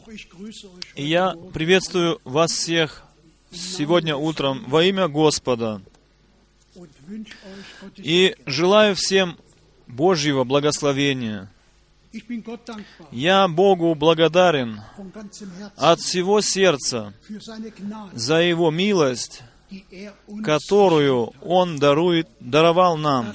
И я приветствую вас всех сегодня утром во имя Господа. И желаю всем Божьего благословения. Я Богу благодарен от всего сердца за Его милость, которую Он даровал нам,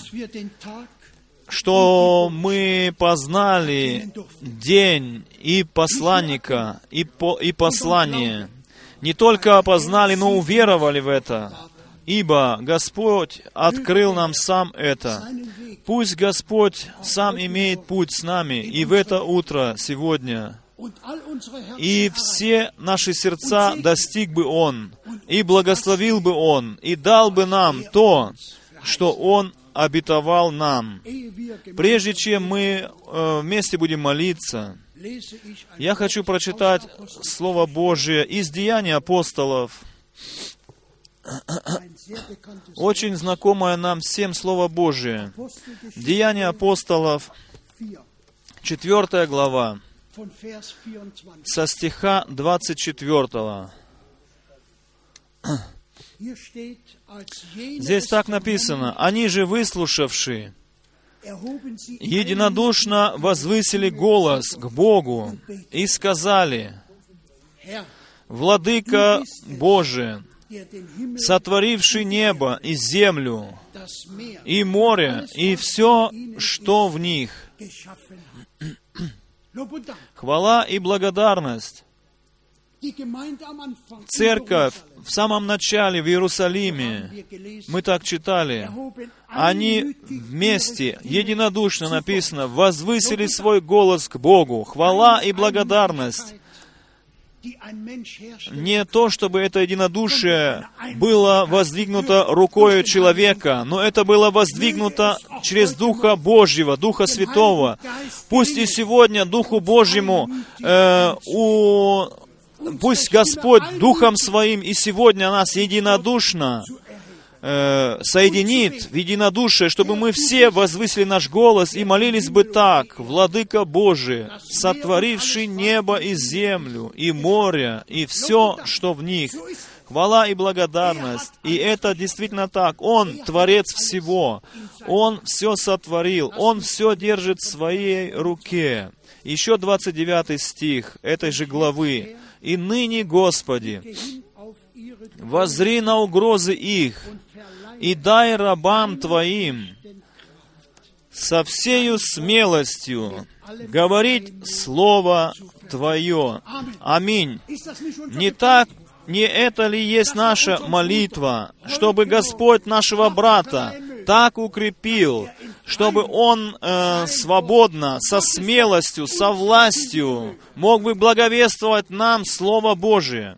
что мы познали день и посланника, и послание. Не только познали, но уверовали в это, ибо Господь открыл нам сам это. Пусть Господь сам имеет путь с нами и в это утро сегодня. И все наши сердца достиг бы Он, и благословил бы Он, и дал бы нам то, что Он обетовал нам. Прежде чем мы вместе будем молиться, я хочу прочитать Слово Божие из Деяний апостолов. Очень знакомое нам всем Слово Божие. Деяния апостолов, 4 глава, со стиха 24. Здесь так написано: «Они же, выслушавши, единодушно возвысили голос к Богу и сказали: Владыка Божий, сотворивший небо и землю, и море, и все, что в них. Хвала и благодарность». Церковь в самом начале в Иерусалиме, мы так читали, они вместе, единодушно написано, возвысили свой голос к Богу. Хвала и благодарность. Не то, чтобы это единодушие было воздвигнуто рукою человека, но это было воздвигнуто через Духа Божьего, Духа Святого. Пусть и сегодня Духу Божьему, пусть Господь Духом Своим и сегодня нас единодушно соединит в единодушие, чтобы мы все возвысили наш голос и молились бы так: «Владыка Божий, сотворивший небо и землю, и море, и все, что в них». Хвала и благодарность. И это действительно так. Он Творец всего. Он все сотворил. Он все держит в Своей руке. Еще 29 стих этой же главы. «И ныне, Господи, воззри на угрозы их, и дай рабам Твоим со всею смелостью говорить Слово Твое». Аминь. Не это ли есть наша молитва, чтобы Господь нашего брата так укрепил, чтобы он свободно, со смелостью, со властью мог бы благовествовать нам Слово Божие?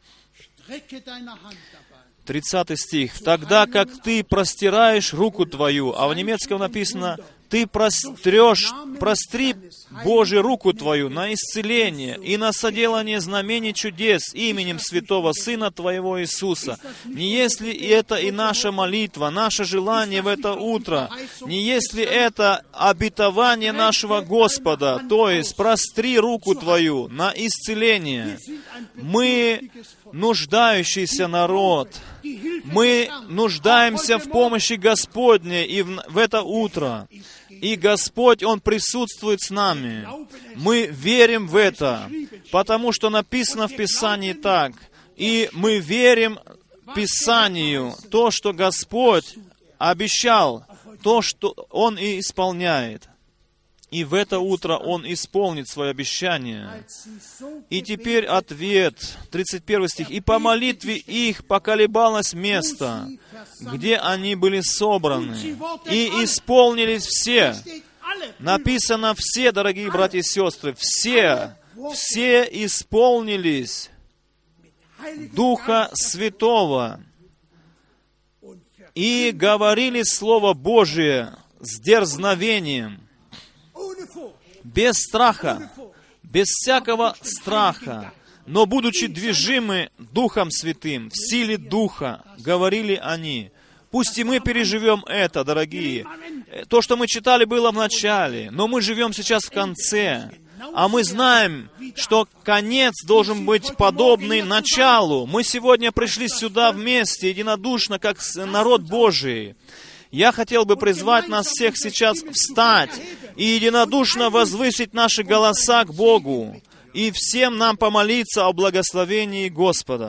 30 стих. «Тогда как ты простираешь руку твою», а в немецком написано: «Ты простри, Божию руку твою на исцеление и на соделание знамений чудес именем Святого Сына Твоего Иисуса». Не если это и наша молитва, наше желание в это утро, не если это обетование нашего Господа, то есть простри руку твою на исцеление. Мы нуждающийся народ. Мы нуждаемся в помощи Господней и в это утро. И Господь, Он присутствует с нами. Мы верим в это, потому что написано в Писании так. И мы верим Писанию, то, что Господь обещал, то, что Он и исполняет. И в это утро Он исполнит свое обещание. И теперь ответ, 31 стих. «И по молитве их поколебалось место, где они были собраны, и исполнились все». Написано все, дорогие братья и сестры, все исполнились Духа Святого и говорили Слово Божие с дерзновением, без страха, без всякого страха, но будучи движимы Духом Святым, в силе Духа, говорили они. Пусть и мы переживем это, дорогие. То, что мы читали, было в начале, но мы живем сейчас в конце. А мы знаем, что конец должен быть подобный началу. Мы сегодня пришли сюда вместе, единодушно, как народ Божий. Я хотел бы призвать нас всех сейчас встать и единодушно возвысить наши голоса к Богу, и всем нам помолиться о благословении Господа.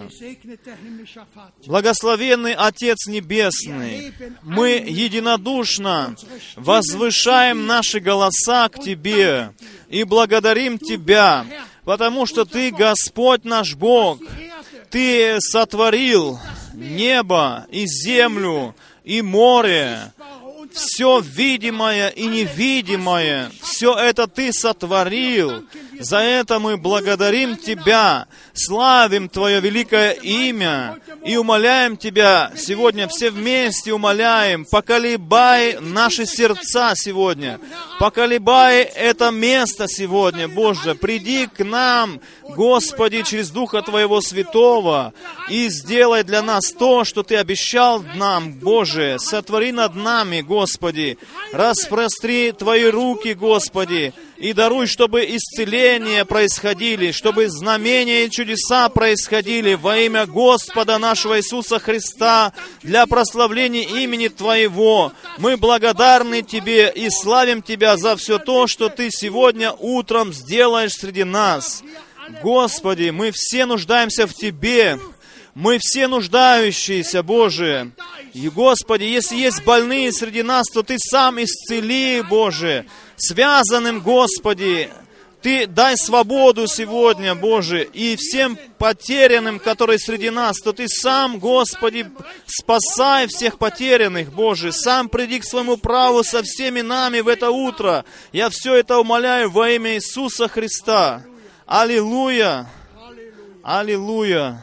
Благословенный Отец Небесный, мы единодушно возвышаем наши голоса к Тебе и благодарим Тебя, потому что Ты, Господь наш Бог, Ты сотворил небо и землю и море, все видимое и невидимое, все это Ты сотворил. За это мы благодарим Тебя, славим Твое великое имя и умоляем Тебя, сегодня все вместе умоляем, поколебай наши сердца сегодня, поколебай это место сегодня, Боже, приди к нам, Господи, через Духа Твоего Святого, и сделай для нас то, что Ты обещал нам, Боже, сотвори над нами, Господи, распростри Твои руки, Господи, и даруй, чтобы исцеления происходили, чтобы знамения и чудеса происходили во имя Господа нашего Иисуса Христа для прославления имени Твоего. Мы благодарны Тебе и славим Тебя за все то, что Ты сегодня утром сделаешь среди нас. Господи, мы все нуждаемся в Тебе. Мы все нуждающиеся, Боже. И, Господи, если есть больные среди нас, то Ты сам исцели, Боже. Связанным, Господи, Ты дай свободу сегодня, Боже, и всем потерянным, которые среди нас, то Ты сам, Господи, спасай всех потерянных, Боже, сам приди к своему праву со всеми нами в это утро. Я все это умоляю во имя Иисуса Христа. Аллилуйя! Аллилуйя!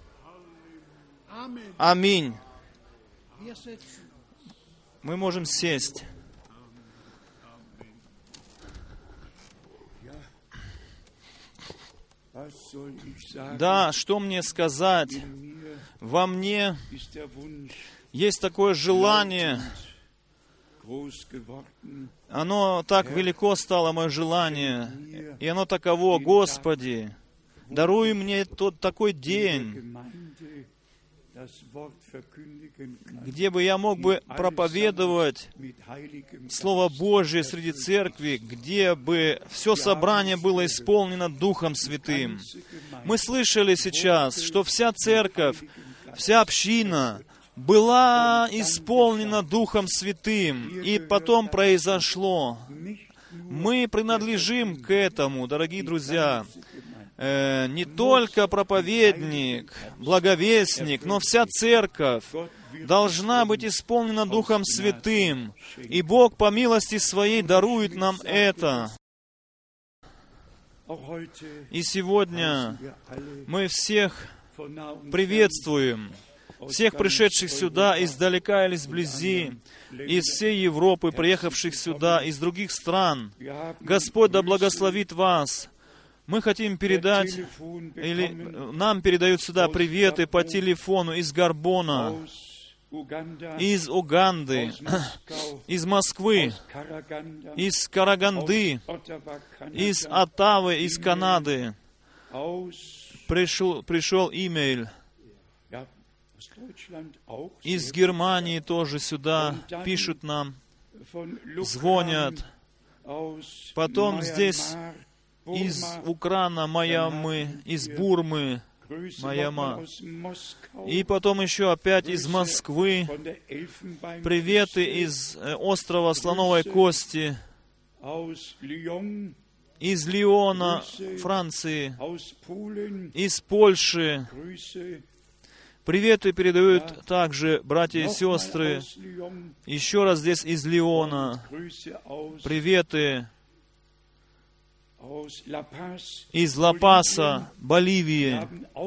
Аминь. Мы можем сесть. Да, что мне сказать? Во мне есть такое желание. Оно так велико стало, мое желание. И оно таково: Господи, даруй мне тот такой день, где бы я мог бы проповедовать Слово Божие среди церкви, где бы все собрание было исполнено Духом Святым. Мы слышали сейчас, что вся церковь, вся община была исполнена Духом Святым, и потом произошло. Мы принадлежим к этому, дорогие друзья. Не только проповедник, благовестник, но вся церковь должна быть исполнена Духом Святым. И Бог по милости Своей дарует нам это. И сегодня мы всех приветствуем, всех пришедших сюда издалека или изблизи, из всей Европы, приехавших сюда, из других стран. Господь да благословит вас. Мы хотим передать, или нам передают сюда приветы по телефону из Гарбона, из Уганды, из Москвы, из Караганды, из Оттавы, из Канады. Пришел имейл. Из Германии тоже сюда пишут нам, звонят. Потом здесь из Украины, Майами, из Бурмы, Майама. И потом еще опять из Москвы. Приветы из острова Слоновой Кости. Из Лиона, Франции. Из Польши. Приветы передают также братья и сестры. Еще раз здесь из Лиона. Приветы из Ла-Паса, Боливии.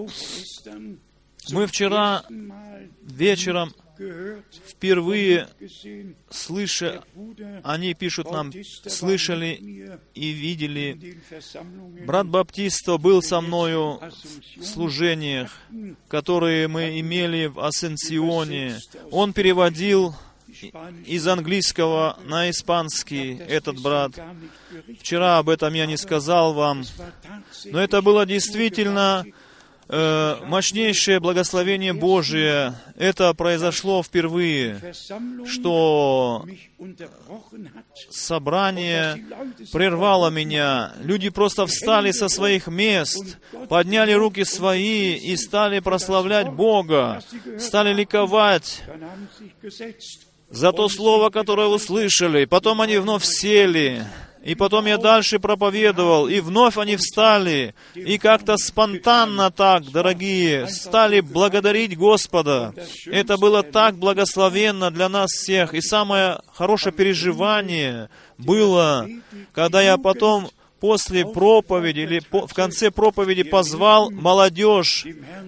Мы вчера вечером впервые они пишут нам, слышали и видели. Брат Баптиста был со мною в служениях, которые мы имели в Асенсионе. Он переводил из английского на испанский этот брат. Вчера об этом я не сказал вам, но это было действительно мощнейшее благословение Божие. Это произошло впервые, что собрание прервало меня. Люди просто встали со своих мест, подняли руки свои и стали прославлять Бога, стали ликовать за то слово, которое услышали. Потом они вновь сели. И потом я дальше проповедовал, и вновь они встали, и как-то спонтанно так, дорогие, стали благодарить Господа. Это было так благословенно для нас всех. И самое хорошее переживание было, когда я потом после проповеди или в конце проповеди призвал молодежь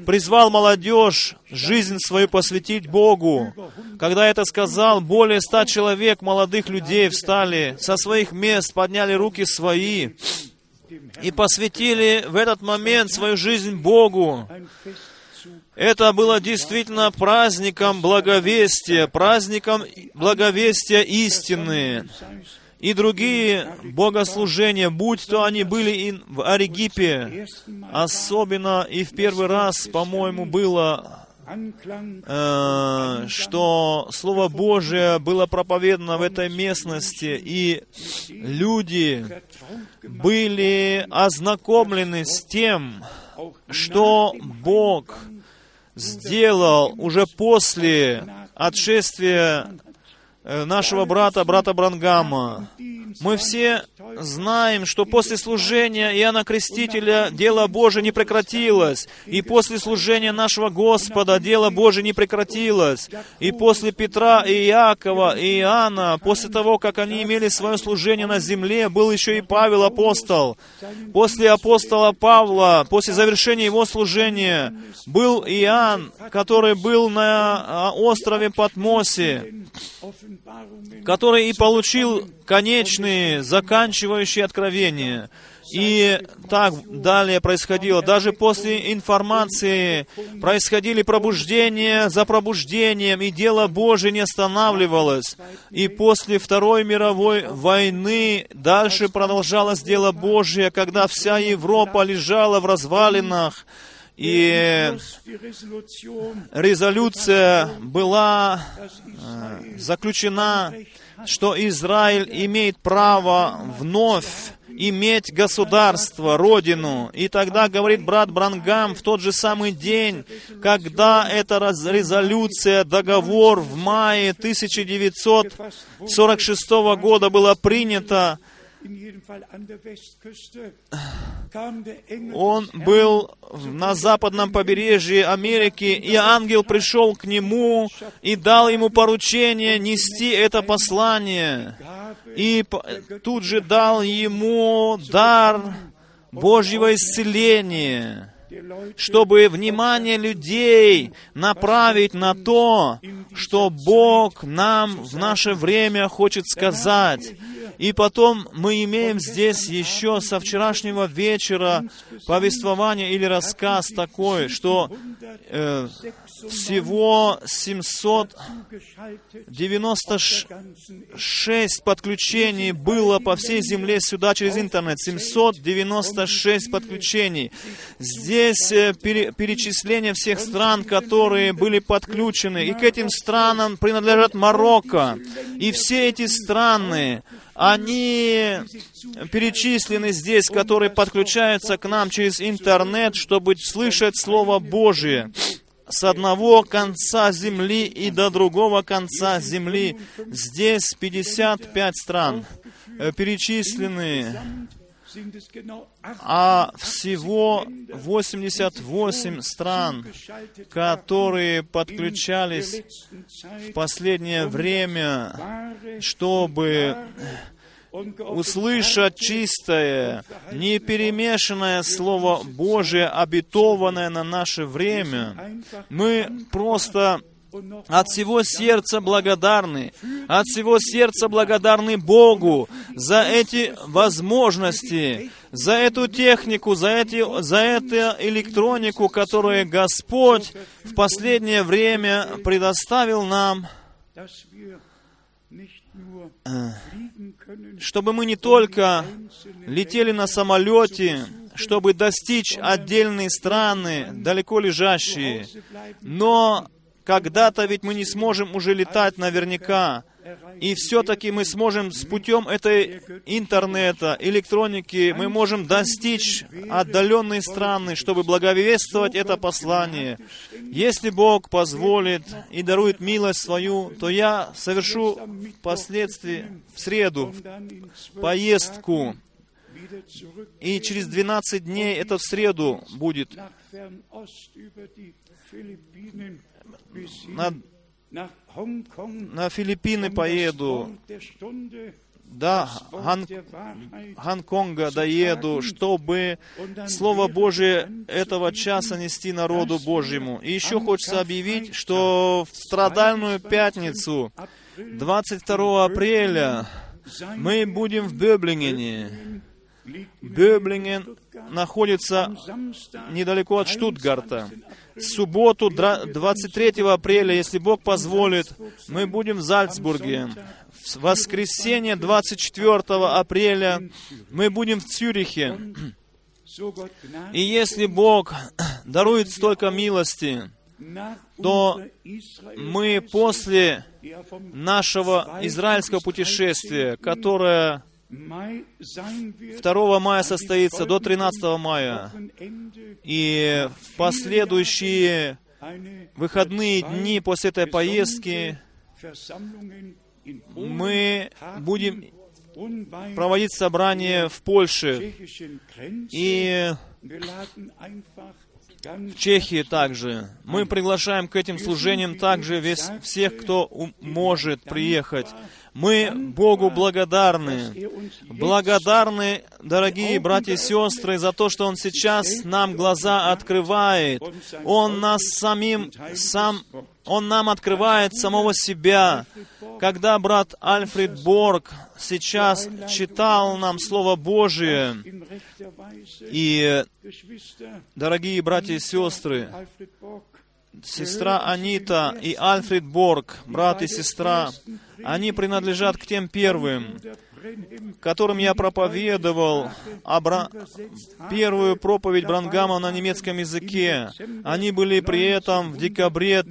жизнь свою посвятить Богу. Когда я это сказал, более 100 человек, молодых людей, встали со своих мест, подняли руки свои и посвятили в этот момент свою жизнь Богу. Это было действительно праздником благовестия истины. И другие богослужения, будь то они были и в Арегипе, особенно и в первый раз, по-моему, было, что Слово Божие было проповедано в этой местности, и люди были ознакомлены с тем, что Бог сделал уже после отшествия нашего брата Бранхама. Мы все знаем, что после служения Иоанна Крестителя дело Божие не прекратилось. И после служения нашего Господа дело Божие не прекратилось. И после Петра и Иакова и Иоанна, после того, как они имели свое служение на земле, был еще и Павел апостол. После апостола Павла, после завершения его служения, был Иоанн, который был на острове Патмосе, который и получил конечные, заканчивающие откровения. И так далее происходило. Даже после информации происходили пробуждения за пробуждением, и дело Божие не останавливалось. И после Второй мировой войны дальше продолжалось дело Божие, когда вся Европа лежала в развалинах, и резолюция была заключена, что Израиль имеет право вновь иметь государство, родину. И тогда, говорит брат Бранхам, в тот же самый день, когда эта резолюция, договор в мае 1946 года была принята, он был на западном побережье Америки, и ангел пришел к нему и дал ему поручение нести это послание. И тут же дал ему дар Божьего исцеления, чтобы внимание людей направить на то, что Бог нам в наше время хочет сказать. И потом мы имеем здесь еще со вчерашнего вечера повествование или рассказ такой, что всего 796 подключений было по всей земле сюда через интернет. 796 подключений. Здесь перечисление всех стран, которые были подключены. И к этим странам принадлежат Марокко. И все эти страны, они перечислены здесь, которые подключаются к нам через интернет, чтобы слышать Слово Божие с одного конца земли и до другого конца земли. Здесь 55 стран перечислены, а всего 88 стран, которые подключались в последнее время, чтобы услышать чистое, не перемешанное Слово Божие, обетованное на наше время. Мы просто от всего сердца благодарны, от всего сердца благодарны Богу за эти возможности, за эту технику, за эту электронику, которую Господь в последнее время предоставил нам, чтобы мы не только летели на самолете, чтобы достичь отдельные страны, далеко лежащие, но когда-то ведь мы не сможем уже летать наверняка, и все-таки мы сможем с путем этой интернета, электроники, мы можем достичь отдаленные страны, чтобы благовествовать это послание. Если Бог позволит и дарует милость свою, то я совершу впоследствии в среду поездку, и через 12 дней, это в среду будет, на Филиппины поеду, до Гонконга доеду, чтобы Слово Божие этого часа нести народу Божьему. И еще хочется объявить, что в страдальную пятницу, 22 апреля, мы будем в Бöblingene. Бöblingen находится недалеко от Штутгарта. В субботу, 23 апреля, если Бог позволит, мы будем в Зальцбурге. В воскресенье, 24 апреля, мы будем в Цюрихе. И если Бог дарует столько милости, то мы после нашего израильского путешествия, которое 2 мая состоится до 13 мая, и в последующие выходные дни после этой поездки мы будем проводить собрание в Польше и в Чехии также. Мы приглашаем к этим служениям также всех, кто может приехать. Мы Богу благодарны. Благодарны, дорогие братья и сестры, за то, что Он сейчас нам глаза открывает. Он нам открывает самого себя. Когда брат Альфред Борг сейчас читал нам Слово Божие, и, дорогие братья и сестры, сестра Анита и Альфред Борг, брат и сестра, они принадлежат к тем первым, которым я проповедовал первую проповедь Бранхама на немецком языке. Они были при этом в декабре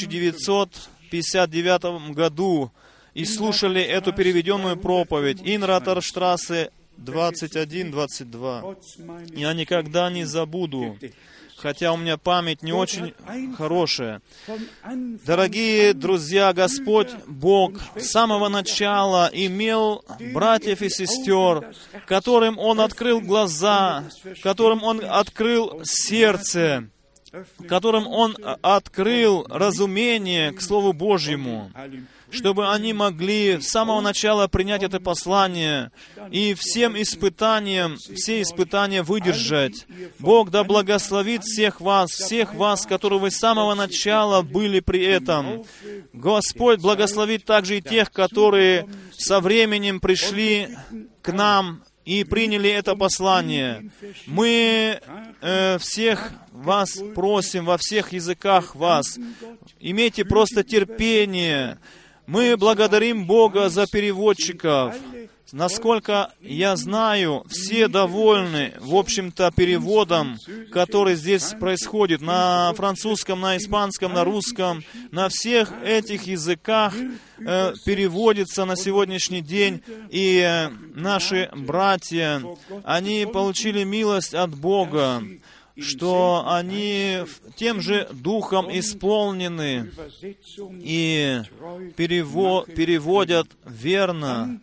1959 году и слушали эту переведенную проповедь Инратерштрассе 21-22. Я никогда не забуду, хотя у меня память не очень хорошая. Дорогие друзья, Господь Бог с самого начала имел братьев и сестер, которым Он открыл глаза, которым Он открыл сердце, которым Он открыл разумение к Слову Божьему, чтобы они могли с самого начала принять это послание и все испытания выдержать. Бог да благословит всех вас, которые вы с самого начала были при этом. Господь благословит также и тех, которые со временем пришли к нам и приняли это послание. Мы всех вас просим, во всех языках вас, имейте просто терпение. Мы благодарим Бога за переводчиков. Насколько я знаю, все довольны, в общем-то, переводом, который здесь происходит на французском, на испанском, на русском, на всех этих языках переводится на сегодняшний день, и наши братья, они получили милость от Бога, что они тем же Духом исполнены и переводят верно.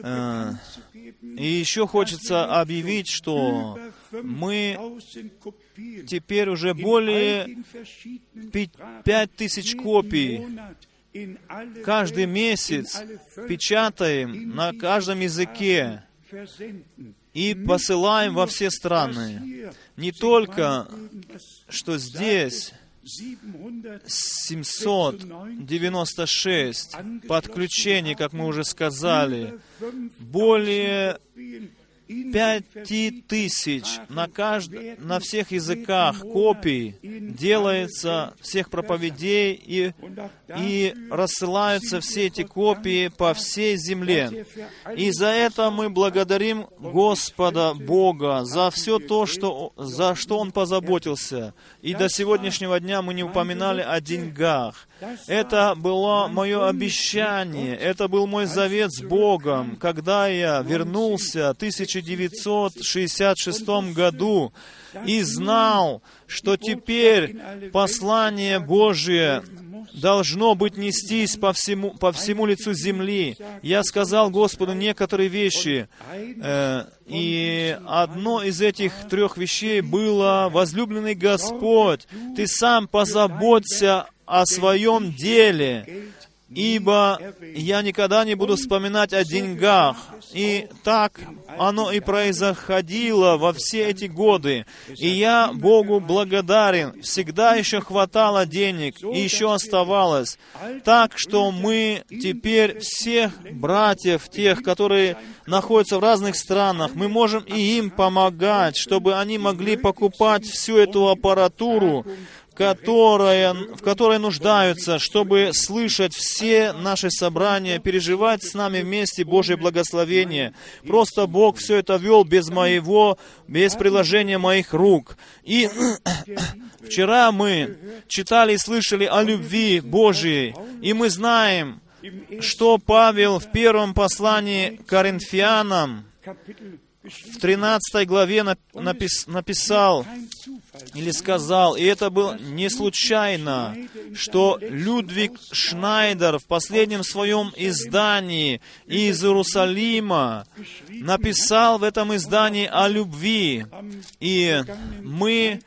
И еще хочется объявить, что мы теперь уже более 5000 копий каждый месяц печатаем на каждом языке и посылаем во все страны. Не только, что здесь 796 подключений, как мы уже сказали, более 5000 на всех языках копий делается всех проповедей и рассылаются все эти копии по всей земле. И за это мы благодарим Господа Бога, за все то, за что Он позаботился. И до сегодняшнего дня мы не упоминали о деньгах. Это было мое обещание, это был мой завет с Богом, когда я вернулся в 1966 году и знал, что теперь послание Божие должно быть нестись по всему лицу земли. Я сказал Господу некоторые вещи, и одно из этих 3 вещей было: возлюбленный Господь, Ты сам позаботься о своем деле, ибо я никогда не буду вспоминать о деньгах. И так оно и происходило во все эти годы. И я Богу благодарен. Всегда еще хватало денег, и еще оставалось. Так что мы теперь всех братьев, тех, которые находятся в разных странах, мы можем и им помогать, чтобы они могли покупать всю эту аппаратуру, в которой нуждаются, чтобы слышать все наши собрания, переживать с нами вместе Божье благословение. Просто Бог все это вел без приложения моих рук. И вчера мы читали и слышали о любви Божьей, и мы знаем, что Павел в первом послании к Коринфянам, в 13 главе написал или сказал, и это было не случайно, что Людвиг Шнайдер в последнем своем издании из Иерусалима написал в этом издании о любви. И мы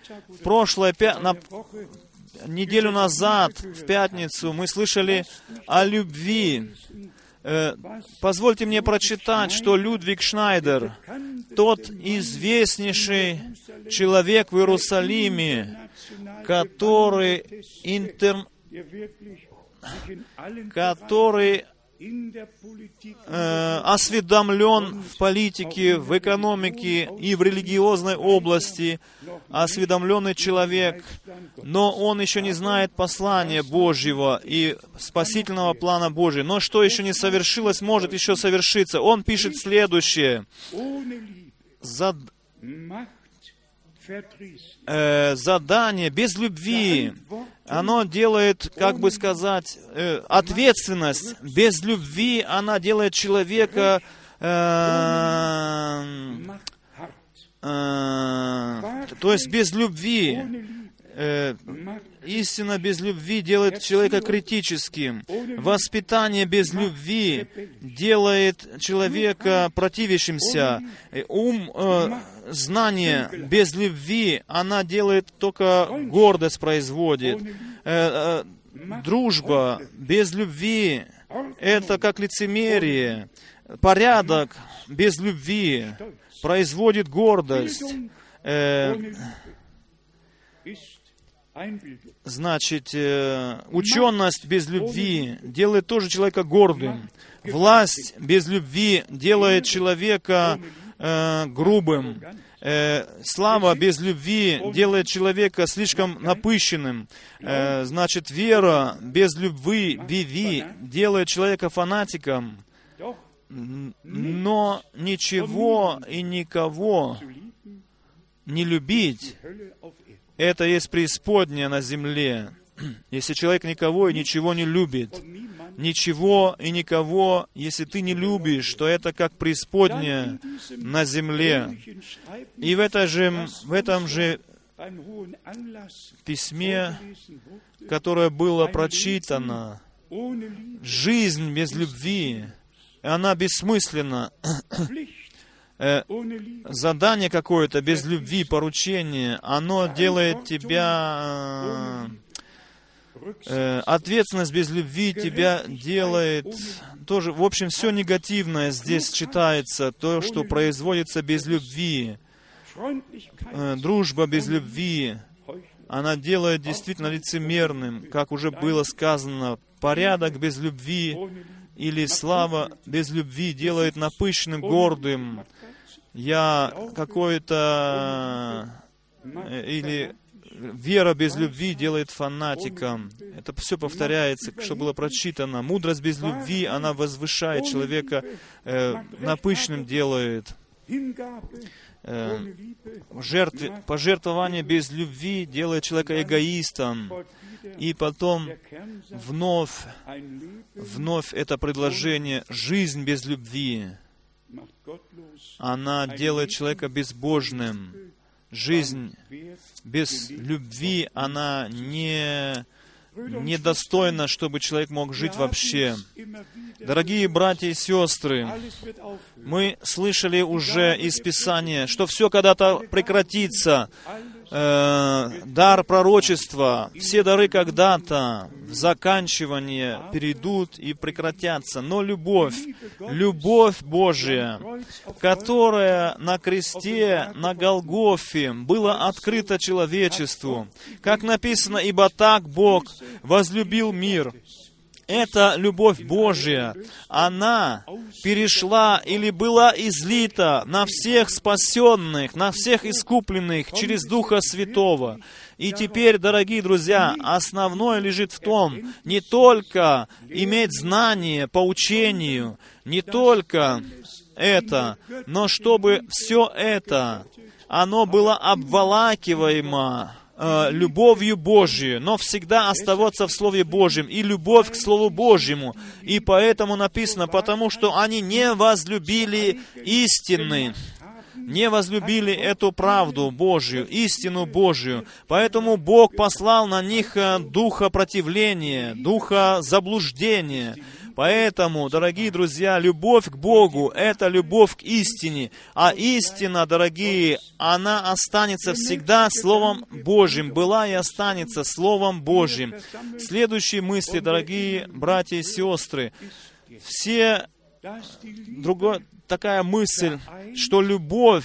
неделю назад, в пятницу, мы слышали о любви. Позвольте мне прочитать, что Людвиг Шнайдер, тот известнейший человек в Иерусалиме, который осведомлен в политике, в экономике и в религиозной области, осведомленный человек, но он еще не знает послания Божьего и спасительного плана Божьего. Но что еще не совершилось, может еще совершиться. Он пишет следующее. Задание без любви, оно делает, ответственность. Без любви она делает человека, то есть без любви, истина без любви делает человека критическим. Воспитание без любви делает человека противящимся. Знание без любви, она делает только гордость производит. Дружба без любви, это как лицемерие. Порядок без любви производит гордость. Значит, ученость без любви делает тоже человека гордым. Власть без любви делает человека грубым. Слава без любви делает человека слишком напыщенным. Значит, вера без любви, делает человека фанатиком. Но ничего и никого не любить, это есть преисподняя на земле. Если человек никого и ничего не любит, ничего и никого, если ты не любишь, то это как преисподняя на земле. И в этом же письме, которое было прочитано, жизнь без любви, она бессмысленна. Задание какое-то без любви, поручение, оно делает тебя... Ответственность без любви тебя делает... Тоже, в общем, все негативное здесь читается, то, что производится без любви. Дружба без любви, она делает действительно лицемерным, как уже было сказано. Порядок без любви или слава без любви делает напыщенным, гордым. Я какой-то... или Вера без любви делает фанатиком. Это все повторяется, что было прочитано. Мудрость без любви, она возвышает человека, напыщенным делает. Пожертвование без любви делает человека эгоистом. И потом вновь это предложение «жизнь без любви». Она делает человека безбожным. Жизнь без любви, она недостойна, чтобы человек мог жить вообще. Дорогие братья и сестры, мы слышали уже из Писания, что все когда-то прекратится. Дар пророчества, все дары когда-то в заканчивание перейдут и прекратятся. Но любовь Божия, которая на кресте, на Голгофе, была открыта человечеству. Как написано, «Ибо так Бог возлюбил мир». Эта любовь Божия, она перешла или была излита на всех спасенных, на всех искупленных через Духа Святого. И теперь, дорогие друзья, основное лежит в том, не только иметь знание по учению, не только это, но чтобы все это, оно было обволакиваемо любовью Божией, но всегда оставаться в Слове Божьем и любовь к Слову Божьему. И поэтому написано, потому что они не возлюбили истины, не возлюбили эту правду Божью, истину Божью. Поэтому Бог послал на них духа противления, духа заблуждения. Поэтому, дорогие друзья, любовь к Богу — это любовь к истине. А истина, дорогие, она останется всегда Словом Божьим, была и останется Словом Божьим. Следующие мысли, дорогие братья и сестры, такая мысль, что любовь,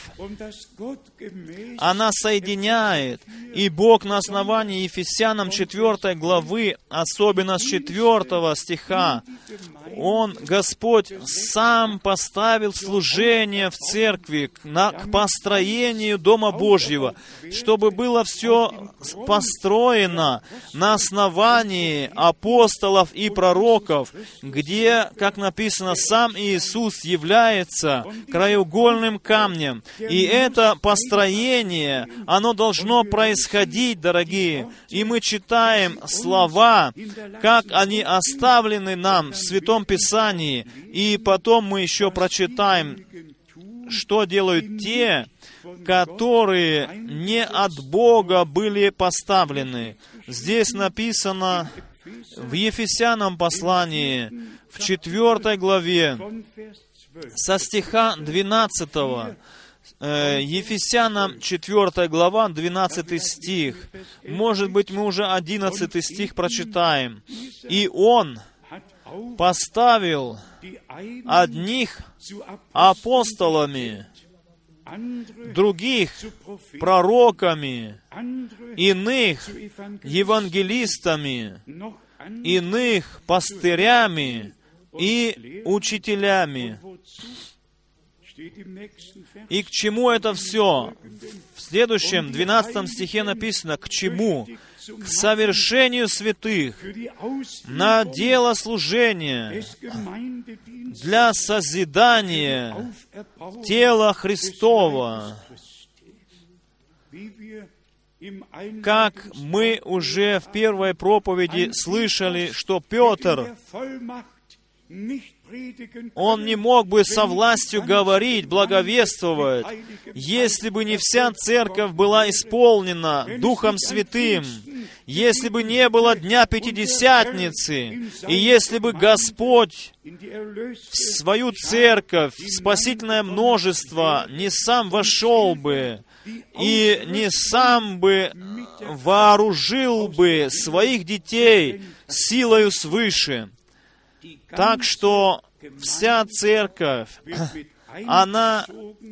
она соединяет, и Бог на основании Ефесянам 4 главы, особенно с 4 стиха, Господь сам поставил служение в церкви к построению Дома Божьего, чтобы было все построено на основании апостолов и пророков, где, как написано, сам Иисус является краеугольным камнем. И это построение, оно должно происходить, дорогие. И мы читаем слова, как они оставлены нам в Святом Писании. И потом мы еще прочитаем, что делают те, которые не от Бога были поставлены. Здесь написано в Ефесянам послании, в 4 главе, со стиха 12, Ефесянам 4 глава, 12 стих. Может быть, мы уже 11 стих прочитаем. «И Он поставил одних апостолами, других пророками, иных евангелистами, иных пастырями и учителями». И к чему это все? В следующем, 12 стихе написано, к чему? К совершению святых, на дело служения, для созидания тела Христова. Как мы уже в первой проповеди слышали, что Петр, он не мог бы со властью говорить, благовествовать, если бы не вся церковь была исполнена Духом Святым, если бы не было Дня Пятидесятницы, и если бы Господь в свою церковь, в спасительное множество, не сам вошел бы, и не сам бы вооружил бы своих детей силою свыше. Так что вся церковь, она,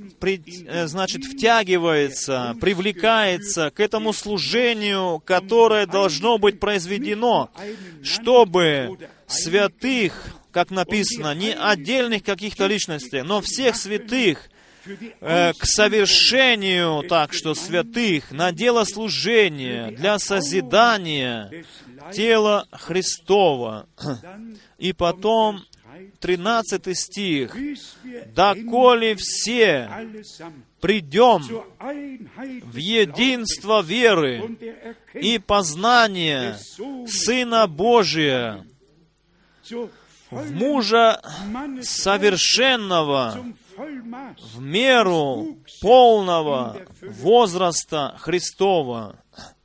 втягивается, привлекается к этому служению, которое должно быть произведено, чтобы святых, как написано, не отдельных каких-то личностей, но всех святых к совершению, так что святых, на дело служения, для созидания тела Христова. И потом 13 стих. «Доколе все придем в единство веры и познания Сына Божия, в мужа совершенного, в меру полного возраста Христова».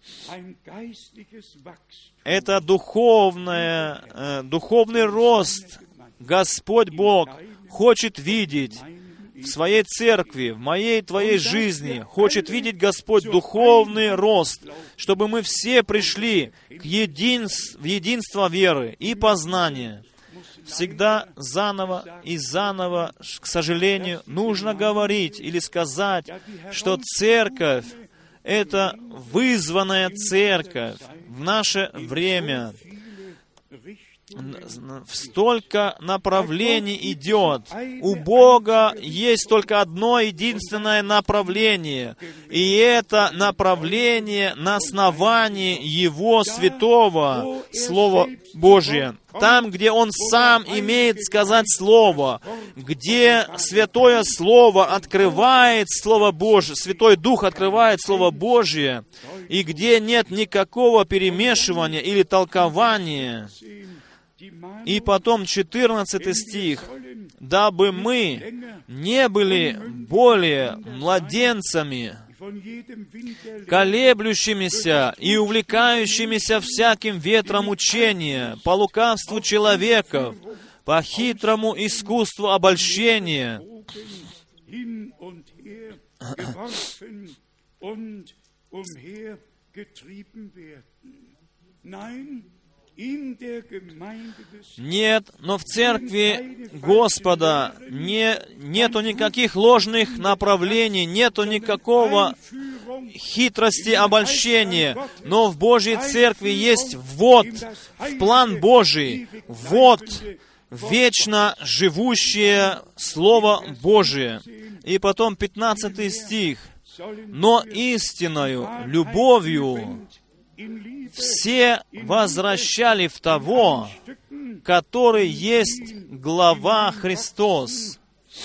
Это духовный рост Господь Бог хочет видеть в своей церкви, в моей, твоей жизни. Хочет видеть Господь духовный рост, чтобы мы все пришли в единство веры и познания. Всегда заново и заново, к сожалению, нужно говорить или сказать, что церковь — это вызванная церковь в наше время. Столько направлений идет. У Бога есть только одно единственное направление. И это направление на основании Его святого Слова Божия. Там, где Он сам имеет сказать Слово, где Святое Слово открывает Слово Божие, Святой Дух открывает Слово Божие, и где нет никакого перемешивания или толкования. И потом 14 стих. «Дабы мы не были более младенцами, колеблющимися и увлекающимися всяким ветром учения, по лукавству человеков, по хитрому искусству обольщения». Нет, но в церкви Господа нету никаких ложных направлений, нету никакого хитрости, обольщения. Но в Божьей церкви есть ввод в план Божий, ввод в вечно живущее Слово Божие. И потом 15 стих. «Но истинною любовью все возвращали в того, который есть глава Христос».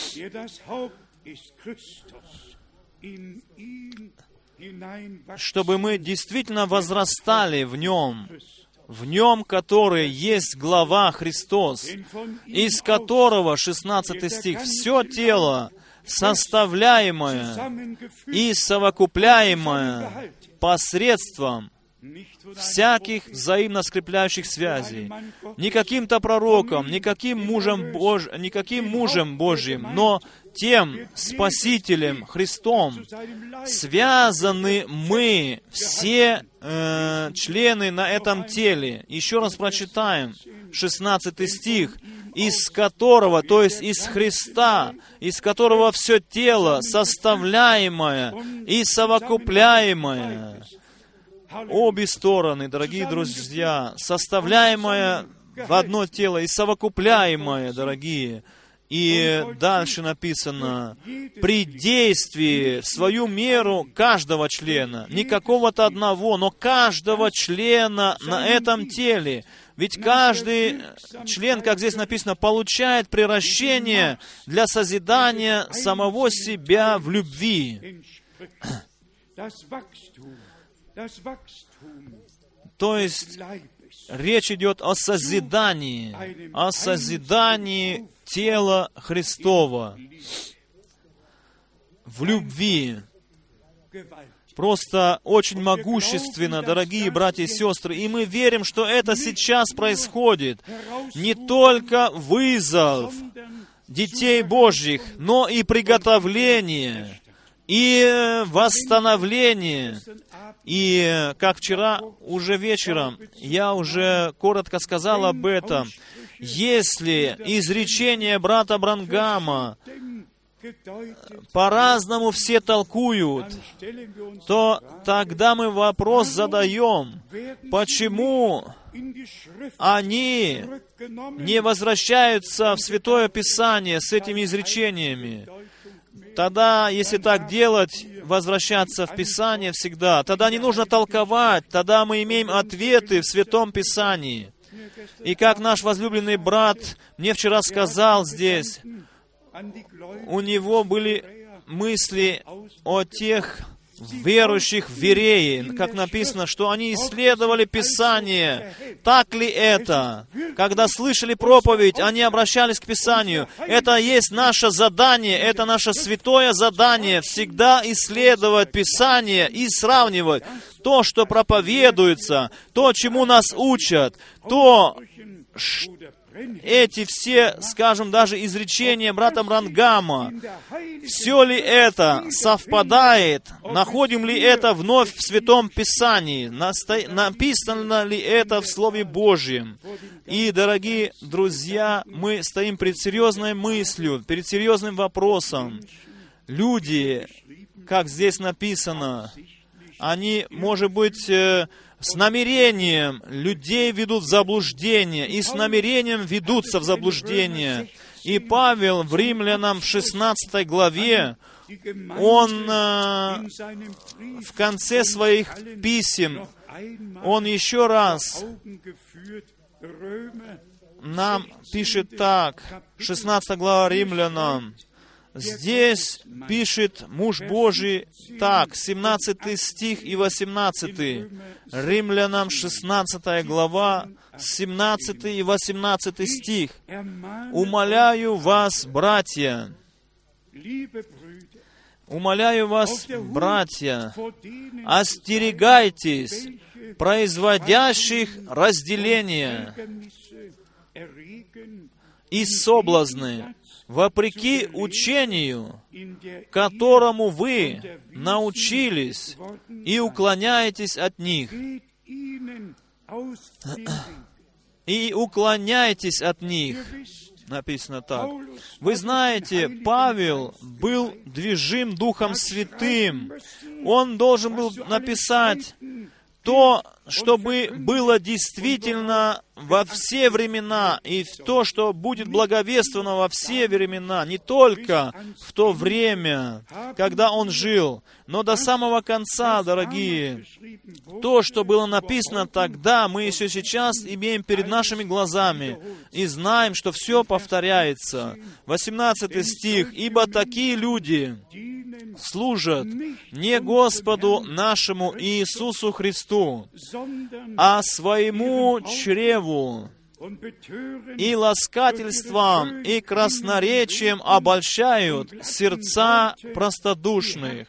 Чтобы мы действительно возрастали в Нем, который есть глава Христос, из которого, 16 стих, все тело, составляемое и совокупляемое посредством всяких взаимно скрепляющих связей. Не каким-то пророком, никаким мужем Божьим, но тем Спасителем Христом связаны мы, все члены на этом теле. Еще раз прочитаем 16 стих. «Из которого», то есть из Христа, из которого все тело, составляемое и совокупляемое, обе стороны, дорогие друзья, составляемое в одно тело и совокупляемое, дорогие. И дальше написано, при действии в свою меру каждого члена, не какого-то одного, но каждого члена на этом теле. Ведь каждый член, как здесь написано, получает приращение для созидания самого себя в любви. То есть речь идет о созидании тела Христова в любви. Просто очень могущественно, дорогие братья и сестры. И мы верим, что это сейчас происходит. Не только вызов детей Божьих, но и приготовление, и восстановление. И как вчера уже вечером я уже коротко сказал об этом. Если изречение брата Бранхама по-разному все толкуют, то тогда мы вопрос задаем, почему они не возвращаются в Святое Писание с этими изречениями? Тогда, если так делать, возвращаться в Писание всегда, тогда не нужно толковать, тогда мы имеем ответы в Святом Писании. И как наш возлюбленный брат мне вчера сказал здесь, у него были мысли о тех верующих в Верее, как написано, что они исследовали Писание. Так ли это? Когда слышали проповедь, они обращались к Писанию. Это есть наше задание, это наше святое задание, всегда исследовать Писание и сравнивать то, что проповедуется, то, чему нас учат, то, эти все, скажем, даже изречения брата Бранхама, все ли это совпадает, находим ли это вновь в Святом Писании, написано ли это в Слове Божьем. И, дорогие друзья, мы стоим перед серьезной мыслью, перед серьезным вопросом. Люди, как здесь написано, они, может быть, с намерением людей ведут в заблуждение, и с намерением ведутся в заблуждение. И Павел в Римлянам в 16 главе, он в конце своих писем, он еще раз нам пишет так, 16 глава Римлянам. Здесь пишет муж Божий так, 17 стих и 18. Римлянам 16 глава, 17 и 18 стих. «Умоляю вас, братья, остерегайтесь производящих разделения и соблазны, вопреки учению, которому вы научились, и уклоняетесь от них». И уклоняйтесь от них. Написано так. Вы знаете, Павел был движим Духом Святым. Он должен был написать то, чтобы было действительно во все времена, и то, что будет благовествовано во все времена, не только в то время, когда он жил, но до самого конца, дорогие. То, что было написано тогда, мы еще сейчас имеем перед нашими глазами, и знаем, что все повторяется. 18 стих. «Ибо такие люди служат не Господу нашему Иисусу Христу, а своему чреву, и ласкательством, и красноречием обольщают сердца простодушных».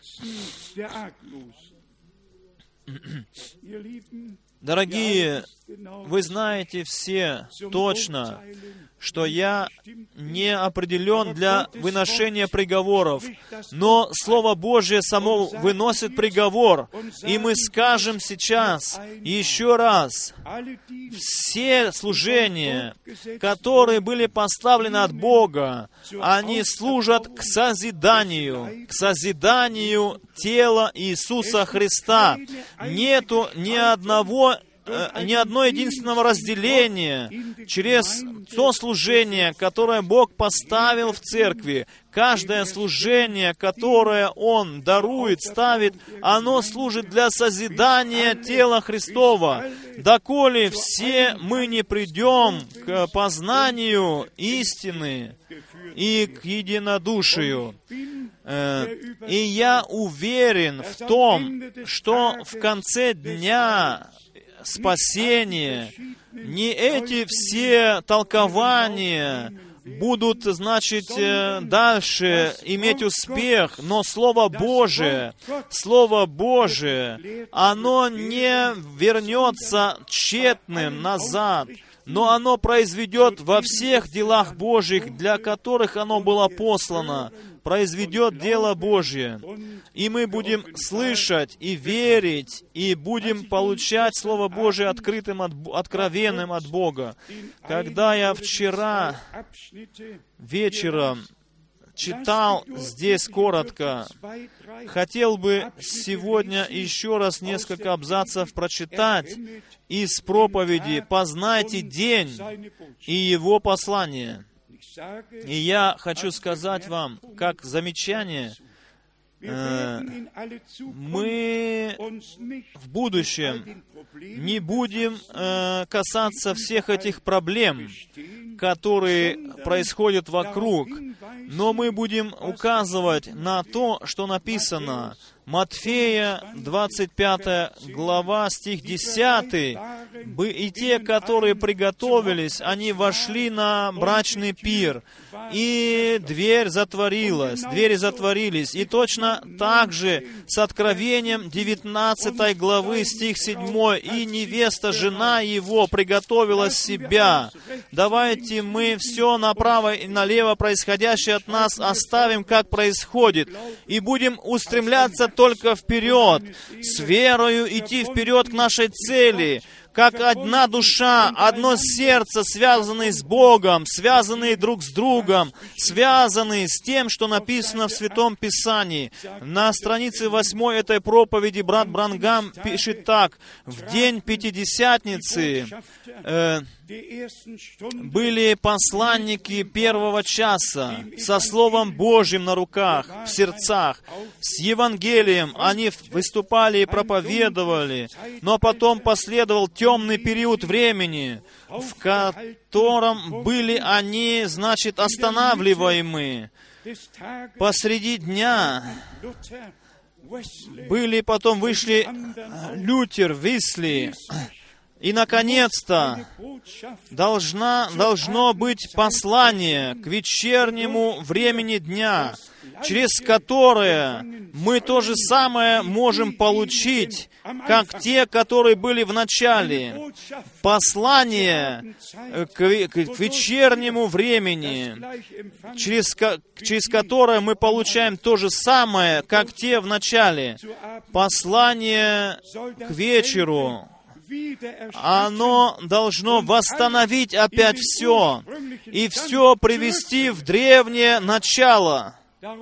Дорогие, вы знаете все точно, что я не определен для выношения приговоров, но Слово Божье само выносит приговор. И мы скажем сейчас еще раз, все служения, которые были поставлены от Бога, они служат к созиданию тела Иисуса Христа. Нету ни одно единственного разделения через то служение, которое Бог поставил в церкви. Каждое служение, которое Он дарует, ставит, оно служит для созидания тела Христова. Доколе все мы не придем к познанию истины и к единодушию. И я уверен в том, что в конце дня спасения не эти все толкования будут, значит, дальше иметь успех, но Слово Божие, оно не вернется тщетным назад, но оно произведет во всех делах Божьих, для которых оно было послано, произведет дело Божье. И мы будем слышать и верить, и будем получать Слово Божие откровенным от Бога. Когда я вчера вечером читал здесь коротко, хотел бы сегодня еще раз несколько абзацев прочитать из проповеди «Познайте день и его послание». И я хочу сказать вам, как замечание, мы в будущем не будем касаться всех этих проблем, которые происходят вокруг, но мы будем указывать на то, что написано. Матфея, 25 глава, стих 10. «И те, которые приготовились, они вошли на брачный пир, и двери затворились». И точно так же с Откровением 19 главы, стих 7. «И невеста, жена его, приготовила себя». Давайте мы все направо и налево происходящее от нас оставим, как происходит, и будем устремляться только вперед, с верою идти вперед к нашей цели, как одна душа, одно сердце, связанные с Богом, связанные друг с другом, связанные с тем, что написано в Святом Писании. На странице 8 этой проповеди брат Бранхам пишет так: «В день Пятидесятницы были посланники первого часа со Словом Божьим на руках, в сердцах, с Евангелием. Они выступали и проповедовали, но потом последовал темный период времени, в котором были они, останавливаемы. Посреди дня вышли Лютер, Весли. И, наконец-то, должно быть послание к вечернему времени дня, через которое мы то же самое можем получить, как те, которые были в начале. Послание к вечернему времени, через которое мы получаем то же самое, как те в начале. Послание к вечеру. Оно должно восстановить опять все, и все привести в древнее начало.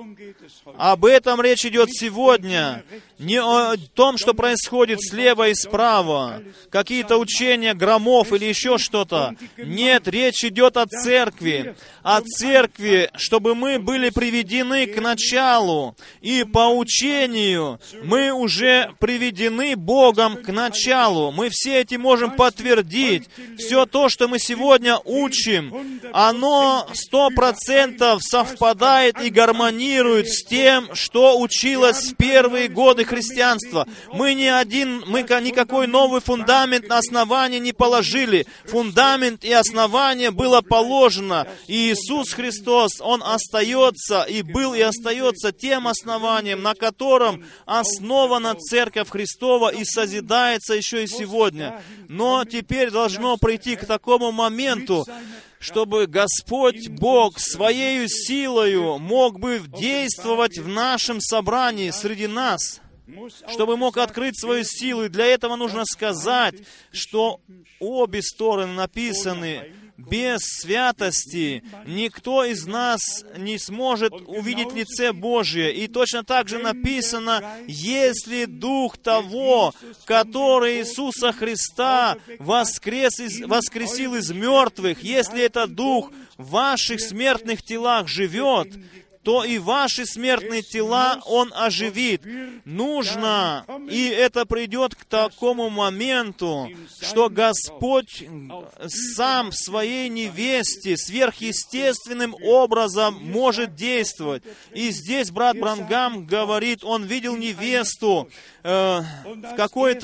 Об этом речь идет сегодня. Не о том, что происходит слева и справа, какие-то учения громов или еще что-то. Нет, речь идет о церкви. О церкви, чтобы мы были приведены к началу. И по учению мы уже приведены Богом к началу. Мы все эти можем подтвердить. Все то, что мы сегодня учим, оно 100% совпадает и гармонирует с тем, что училось в первые годы христианства. Мы никакой новый фундамент на основание не положили. Фундамент и основание было положено. И Иисус Христос, Он остается и был и остается тем основанием, на котором основана Церковь Христова и созидается еще и сегодня. Но теперь должно прийти к такому моменту, чтобы Господь Бог Своею силою мог бы действовать в нашем собрании среди нас, чтобы мог открыть свою силу. И для этого нужно сказать, что обе стороны написаны. Без святости никто из нас не сможет увидеть лице Божие. И точно так же написано, если Дух того, который Иисуса Христа воскресил из мертвых, если этот Дух в ваших смертных телах живет, то и ваши смертные тела Он оживит. Нужно, и это придет к такому моменту, что Господь Сам в Своей невесте сверхъестественным образом может действовать. И здесь брат Бранхам говорит, он видел невесту в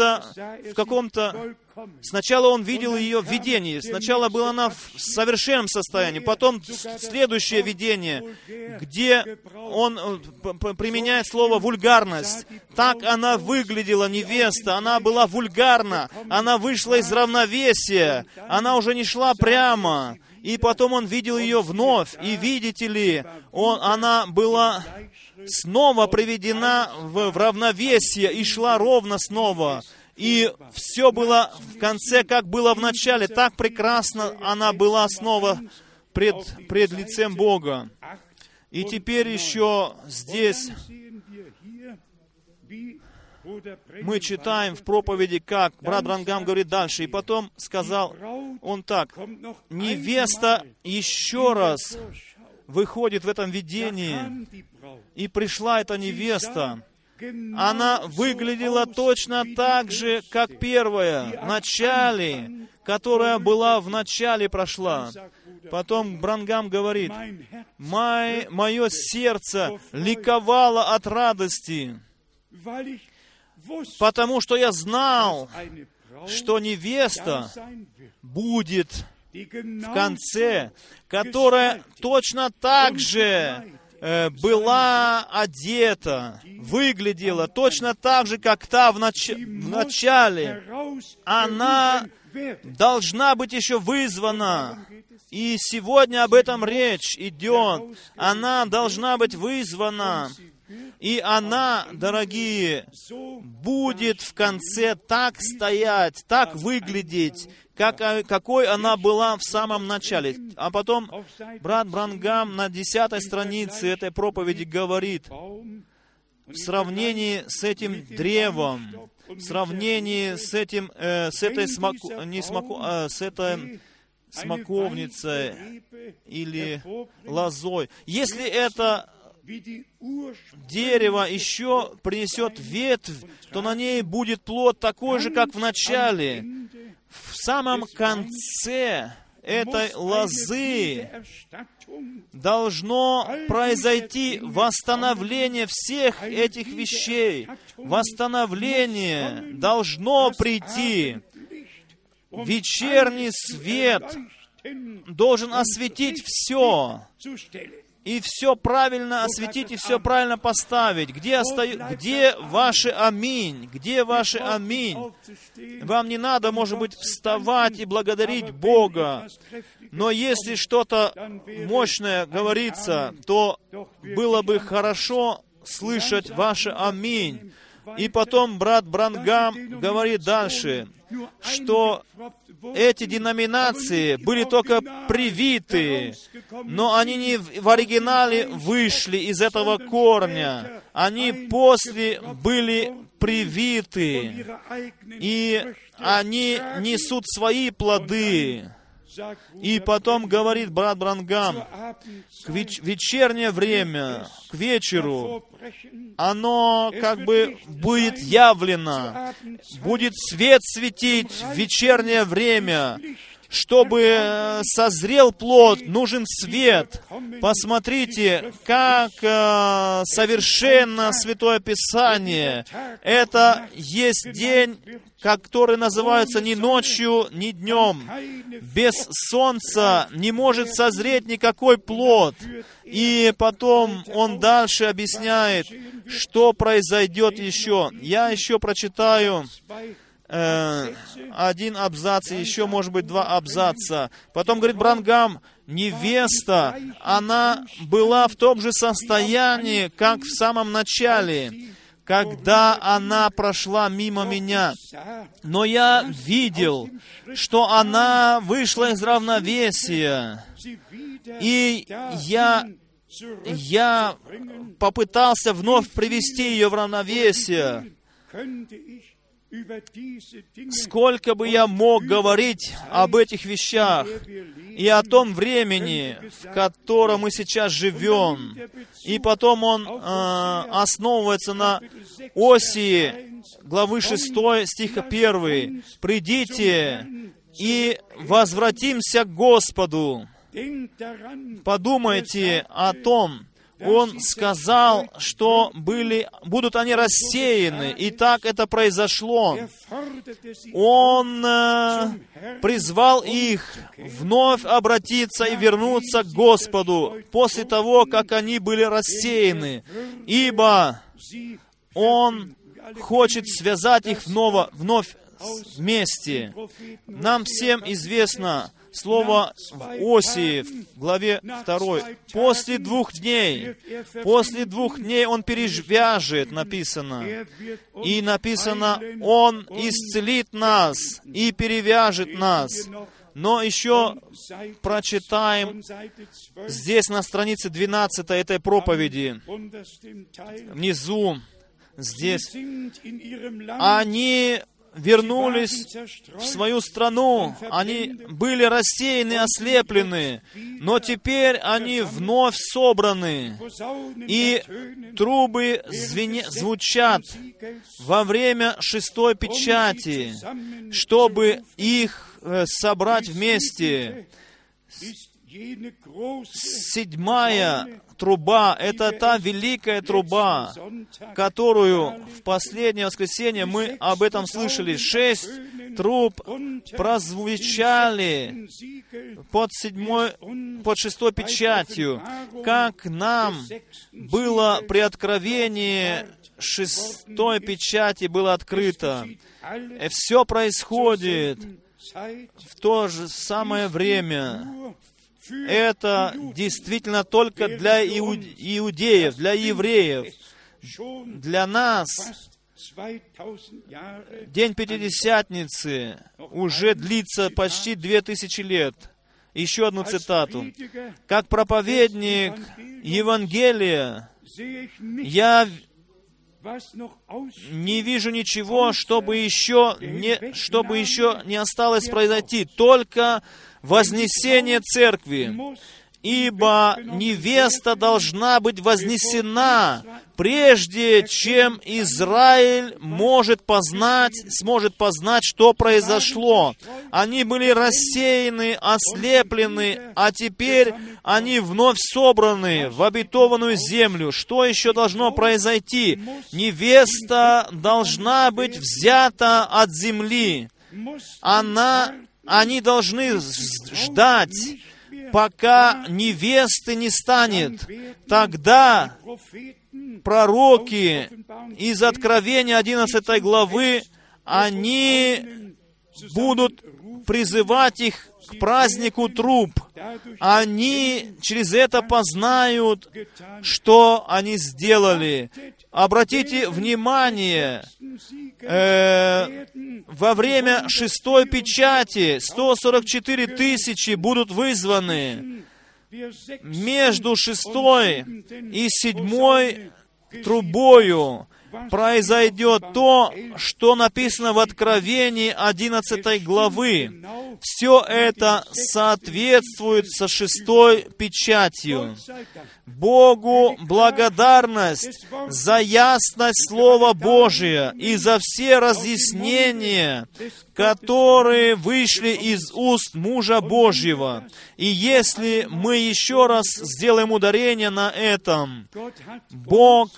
каком-то... Сначала он видел ее в видении. Сначала была она в совершенном состоянии. Потом следующее видение, где он применяет слово «вульгарность». Так она выглядела, невеста. Она была вульгарна. Она вышла из равновесия. Она уже не шла прямо. И потом он видел ее вновь. И видите ли, она была снова приведена в равновесие и шла ровно снова. И все было в конце, как было в начале. Так прекрасно она была снова пред лицем Бога. И теперь еще здесь мы читаем в проповеди, как брат Бранхам говорит дальше. И потом сказал он так: невеста еще раз выходит в этом видении, и пришла эта невеста. Она выглядела точно так же, как первая, в начале, которая была в начале, прошла. Потом Бранхам говорит: мое сердце ликовало от радости, потому что я знал, что невеста будет в конце, которая точно так же была одета, выглядела точно так же, как та в начале. Она должна быть еще вызвана. И сегодня об этом речь идет. Она должна быть вызвана. И она, дорогие, будет в конце так стоять, так выглядеть, какой она была в самом начале. А потом брат Бранхам на 10 странице этой проповеди говорит, в сравнении с этим древом, в сравнении с этим, с этой смоковницей или лозой, если это дерево еще принесет ветвь, то на ней будет плод такой же, как в начале. В самом конце этой лозы должно произойти восстановление всех этих вещей. Восстановление должно прийти. Вечерний свет должен осветить все. И все правильно осветить, и все правильно поставить. Где ваши аминь? Где ваши аминь? Вам не надо, может быть, вставать и благодарить Бога. Но если что-то мощное говорится, то было бы хорошо слышать ваше аминь. И потом брат Бранхам говорит дальше, что эти деноминации были только привиты, но они не в оригинале вышли из этого корня. Они после были привиты, и они несут свои плоды. И потом говорит брат Бранхам, вечернее время, к вечеру, оно как бы будет явлено, будет свет светить в вечернее время. Чтобы созрел плод, нужен свет. Посмотрите, как совершенно Святое Писание. Это есть день, который называется ни ночью, ни днем. Без солнца не может созреть никакой плод. И потом он дальше объясняет, что произойдет еще. Я еще прочитаю один абзац, и еще, может быть, 2 абзаца. Потом говорит Бранхам, невеста, она была в том же состоянии, как в самом начале, когда она прошла мимо меня. Но я видел, что она вышла из равновесия, и я попытался вновь привести ее в равновесие. Сколько бы я мог говорить об этих вещах и о том времени, в котором мы сейчас живем. И потом он основывается на Осии, главы 6, стиха 1. «Придите и возвратимся к Господу». Подумайте о том, он сказал, что будут они рассеяны, и так это произошло. Он призвал их вновь обратиться и вернуться к Господу после того, как они были рассеяны, ибо Он хочет связать их вновь вместе. Нам всем известно слово в Осии, в главе 2. После 2 дней Он перевяжет, написано. И написано, Он исцелит нас и перевяжет нас. Но еще прочитаем здесь на странице 12 этой проповеди, внизу, здесь. Они вернулись в свою страну, они были рассеяны, ослеплены, но теперь они вновь собраны, и трубы звучат во время шестой печати, чтобы их собрать вместе. Седьмая труба — это та великая труба, которую в последнее воскресенье мы об этом слышали. 6 труб прозвучали под шестой печатью. Как нам было при откровении шестой печати было открыто. Все происходит в то же самое время. Это действительно только для иудеев, для евреев. Для нас День Пятидесятницы уже длится почти 2000 лет. Еще одну цитату. «Как проповедник Евангелия, я не вижу ничего, чтобы еще не осталось произойти, только вознесение церкви. Ибо невеста должна быть вознесена, прежде чем Израиль сможет познать, что произошло. Они были рассеяны, ослеплены, а теперь они вновь собраны в обетованную землю. Что еще должно произойти? Невеста должна быть взята от земли. Они должны ждать, пока невесты не станет. Тогда пророки из Откровения 11 главы, они будут призывать их к празднику труб. Они через это познают, что они сделали. Обратите внимание, во время шестой печати 144 тысячи будут вызваны. Между шестой и седьмой трубою произойдет то, что написано в Откровении 11 главы. Все это соответствует со шестой печатью. Богу благодарность за ясность Слова Божия и за все разъяснения, которые вышли из уст мужа Божьего. И если мы еще раз сделаем ударение на этом, Бог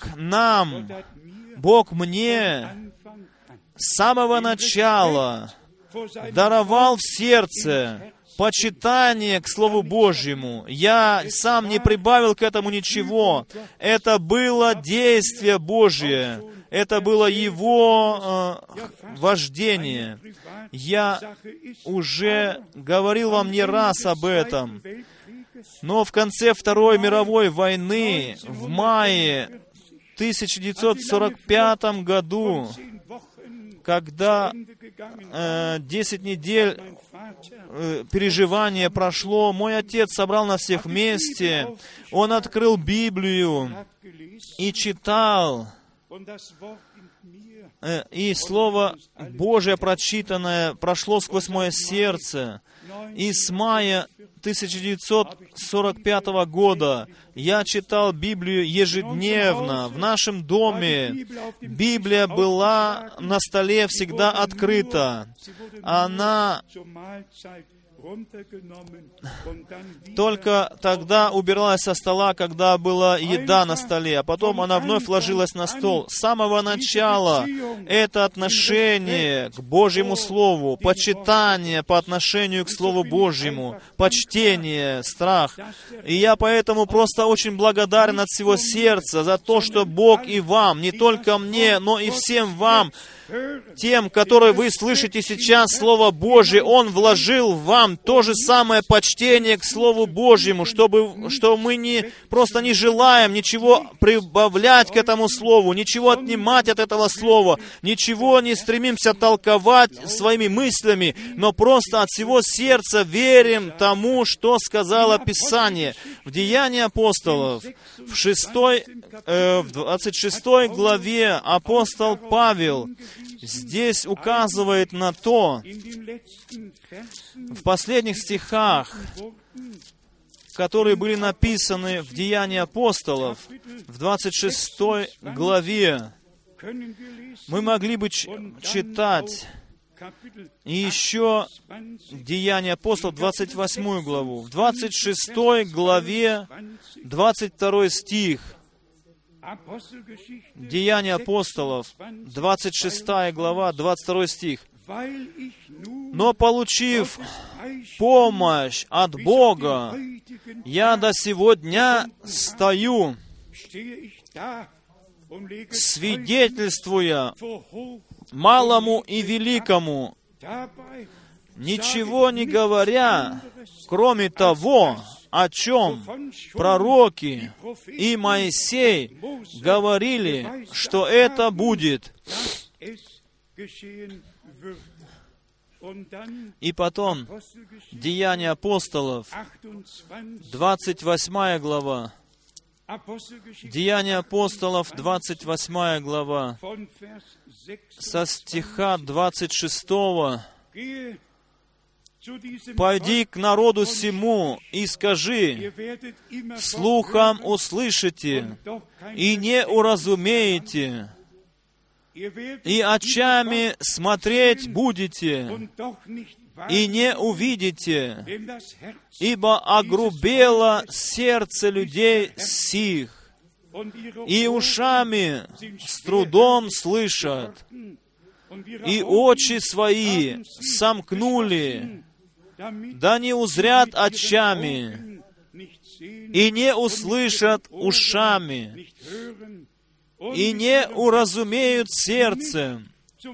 мне с самого начала даровал в сердце почитание к Слову Божьему. Я сам не прибавил к этому ничего. Это было действие Божье. Это было Его вождение. Я уже говорил вам не раз об этом. Но в конце Второй мировой войны, в мае 1945 году, когда 10 недель переживания прошло, мой отец собрал нас всех вместе, он открыл Библию и читал, и Слово Божие прочитанное прошло сквозь мое сердце. И с мая 1945 года я читал Библию ежедневно. В нашем доме Библия была на столе всегда открыта. Она только тогда убиралась со стола, когда была еда на столе, а потом она вновь ложилась на стол. С самого начала это отношение к Божьему Слову, почитание по отношению к Слову Божьему, почтение, страх. И я поэтому просто очень благодарен от всего сердца за то, что Бог и вам, не только мне, но и всем вам, тем, которые вы слышите сейчас Слово Божие, Он вложил в вам то же самое почтение к Слову Божьему, что мы просто не желаем ничего прибавлять к этому Слову, ничего отнимать от этого Слова, ничего не стремимся толковать своими мыслями, но просто от всего сердца верим тому, что сказало Писание. В Деянии апостолов, в 26 главе апостол Павел здесь указывает на то, в последних стихах, которые были написаны в Деянии апостолов, в 26 главе, мы могли бы читать и еще Деяния апостолов, 28 главу. В 26 главе, 22 стих, Деяния апостолов, 26 глава, 22 стих. «Но, получив помощь от Бога, я до сего дня стою, свидетельствуя малому и великому, ничего не говоря, кроме того, о чем пророки и Моисей говорили, что это будет». И потом, Деяния апостолов, 28 глава, Деяния апостолов, 28 глава, со стиха 26. «Пойди к народу сему и скажи, слухом услышите, и не уразумеете, и очами смотреть будете, и не увидите, ибо огрубело сердце людей сих, и ушами с трудом слышат, и очи свои сомкнули, да не узрят очами, и не услышат ушами, и не уразумеют сердцем,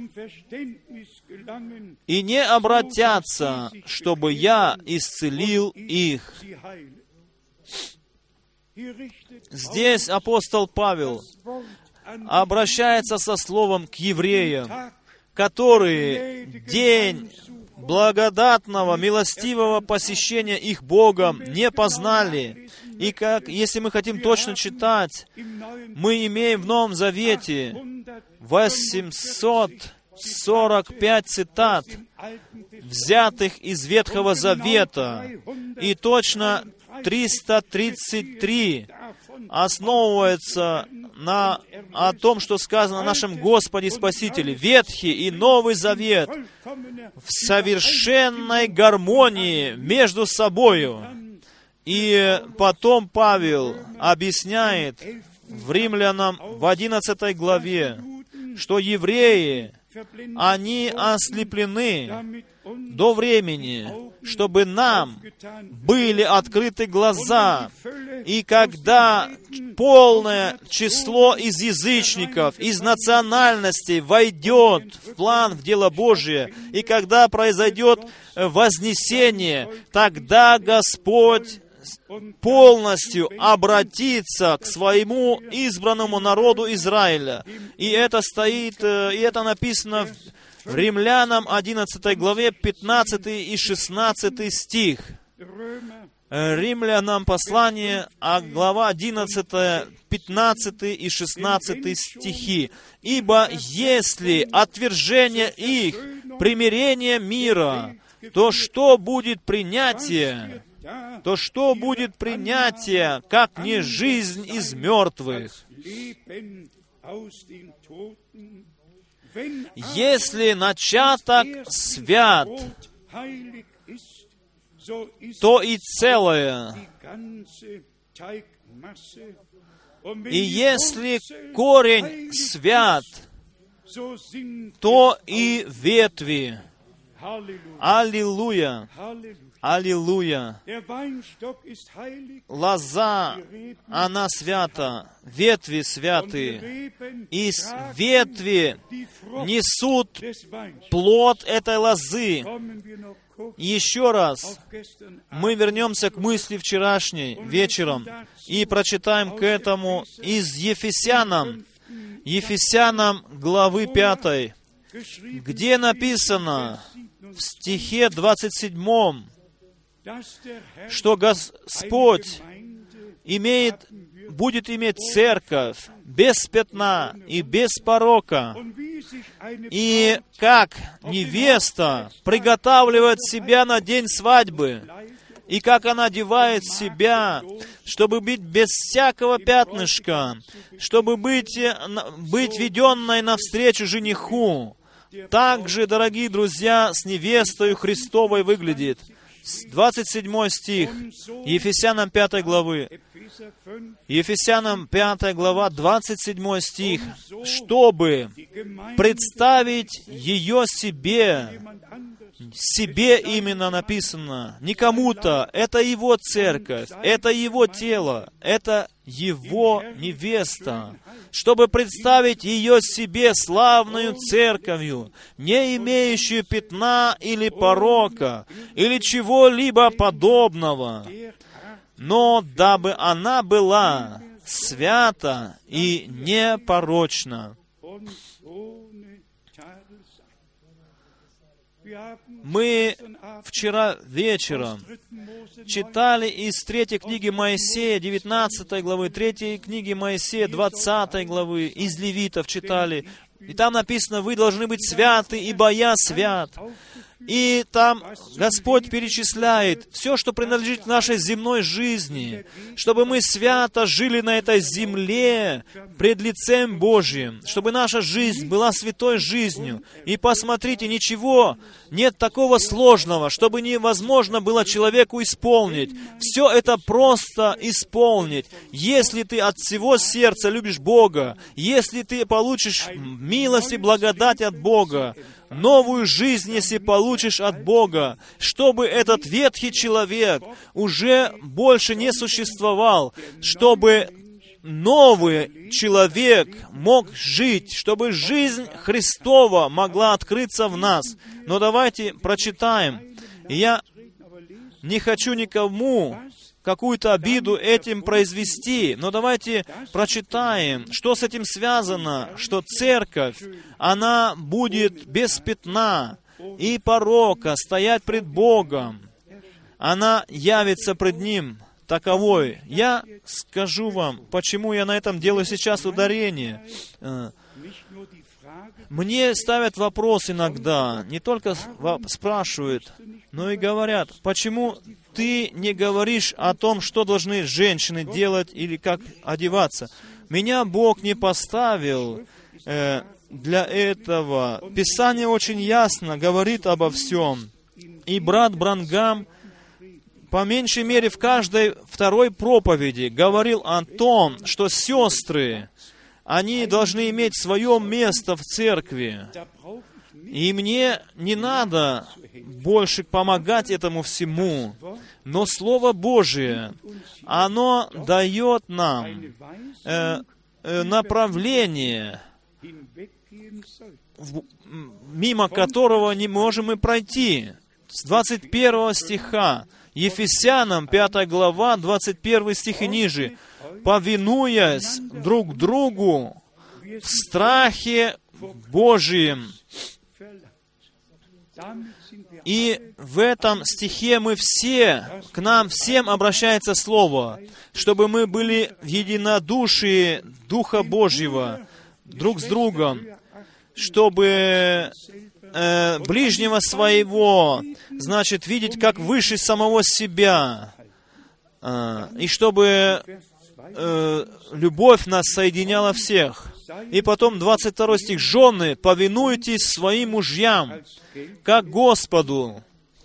и не обратятся, чтобы я исцелил их». Здесь апостол Павел обращается со словом к евреям, которые день благодатного, милостивого посещения их Богом не познали. И как, если мы хотим точно читать, мы имеем в Новом Завете 845 цитат, взятых из Ветхого Завета, и точно 333 основывается о том, что сказано о нашем Господе и Спасителе. Ветхий и Новый Завет в совершенной гармонии между собою. И потом Павел объясняет в Римлянам в 11 главе, что евреи, они ослеплены до времени, чтобы нам были открыты глаза. И когда полное число из язычников, из национальностей войдет в план, в дело Божие, и когда произойдет вознесение, тогда Господь полностью обратиться к своему избранному народу Израиля. И это написано в Римлянам 11 главе 15 и 16 стих. Римлянам послание, глава 11, 15 и 16 стихи. «Ибо если отвержение их, примирение мира, то что будет принятие? Как не жизнь из мертвых? Если начаток свят, то и целое. И если корень свят, то и ветви. Аллилуйя! Аллилуйя! Лоза, она свята, ветви святы, и ветви несут плод этой лозы. Еще раз мы вернемся к мысли вчерашней вечером и прочитаем к этому из Ефесянам главы 5, где написано в стихе 27, что Господь будет иметь церковь без пятна и без порока. И как невеста приготавливает себя на день свадьбы, и как она одевает себя, чтобы быть без всякого пятнышка, чтобы быть веденной навстречу жениху. Так же, дорогие друзья, с невестою Христовой выглядит. 27 стих, Ефесянам 5 главы. Ефесянам 5 глава, 27 стих. Чтобы представить ее себе именно написано, не кому-то, это его церковь, это его тело, это его невеста, чтобы представить ее себе славную церковью, не имеющую пятна или порока, или чего-либо подобного, но дабы она была свята и непорочна. Мы вчера вечером читали из 3 книги Моисея, 19 главы, 3 книги Моисея, 20 главы, из Левитов читали. И там написано, вы должны быть святы, ибо я свят. И там Господь перечисляет все, что принадлежит нашей земной жизни, чтобы мы свято жили на этой земле пред лицем Божьим, чтобы наша жизнь была святой жизнью. И посмотрите, ничего нет такого сложного, чтобы невозможно было человеку исполнить. Все это просто исполнить. Если ты от всего сердца любишь Бога, если ты получишь милость и благодать от Бога, новую жизнь, если получишь от Бога, чтобы этот ветхий человек уже больше не существовал, чтобы новый человек мог жить, чтобы жизнь Христова могла открыться в нас. Но давайте прочитаем. Я не хочу никому какую-то обиду этим произвести, но давайте прочитаем, что с этим связано, что церковь, она будет без пятна и порока стоять пред Богом. Она явится пред Ним таковой. Я скажу вам, почему я на этом делаю сейчас ударение. Мне ставят вопрос иногда, не только спрашивают, но и говорят, почему ты не говоришь о том, что должны женщины делать или как одеваться. Меня Бог не поставил для этого. Писание очень ясно говорит обо всем. И брат Бранхам, по меньшей мере, в каждой второй проповеди говорил о том, что сестры, они должны иметь свое место в церкви. И мне не надо больше помогать этому всему. Но Слово Божие, оно дает нам направление, мимо которого не можем мы пройти. С 21 стиха, Ефесянам 5 глава, 21 стих и ниже. «Повинуясь друг другу в страхе Божием». И в этом стихе к нам всем обращается Слово, чтобы мы были в единодушии Духа Божьего друг с другом, чтобы ближнего своего, значит, видеть как выше самого себя, и чтобы любовь нас соединяла всех. И потом 22 стих. «Жены, повинуйтесь своим мужьям, как Господу».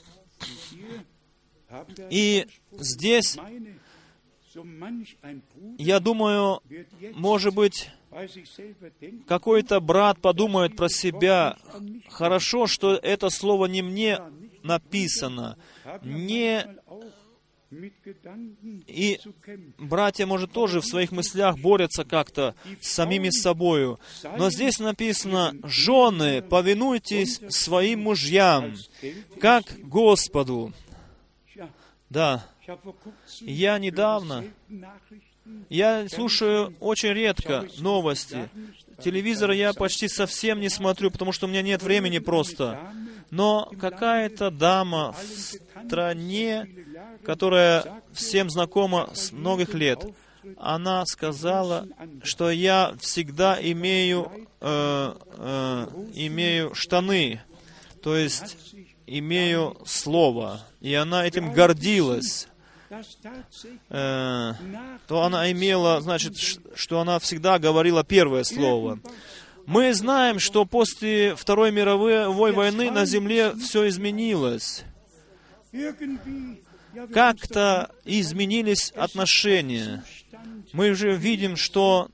И здесь, я думаю, может быть, какой-то брат подумает про себя: хорошо, что это слово не мне написано. И братья, может, тоже в своих мыслях борются как-то с самими собою. Но здесь написано: «Жены, повинуйтесь своим мужьям, как Господу». Да, я недавно, я слушаю очень редко новости. Телевизора я почти совсем не смотрю, потому что у меня нет времени просто. Но какая-то дама в стране, которая всем знакома с многих лет, она сказала, что я всегда имею штаны, то есть имею слово, и она этим гордилась. То она имела, значит, что она всегда говорила первое слово. Мы знаем, что после Второй мировой войны на земле все изменилось. Как-то изменились отношения. Мы уже видим, что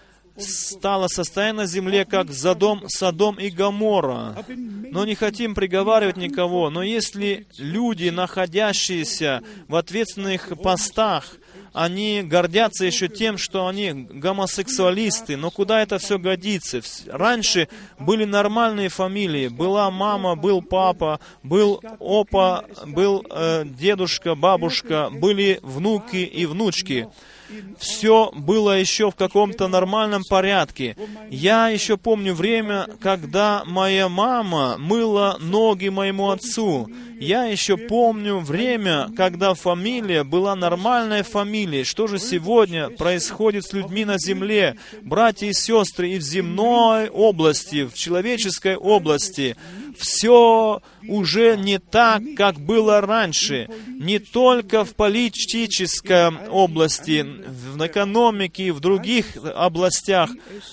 стало состояние на земле, как Содом и Гоморра. Но не хотим приговаривать никого. Но если люди, находящиеся в ответственных постах, они гордятся еще тем, что они гомосексуалисты. Но куда это все годится? Раньше были нормальные фамилии. Была мама, был папа, был опа, был дедушка, бабушка, были внуки и внучки. Все было еще в каком-то нормальном порядке. Я еще помню время, когда моя мама мыла ноги моему отцу. Я еще помню время, когда фамилия была нормальной фамилией. Что же сегодня происходит с людьми на земле, братья и сестры, и в земной области, в человеческой области? Все уже не так, как было раньше. Не только в политической области, в экономике и в других областях.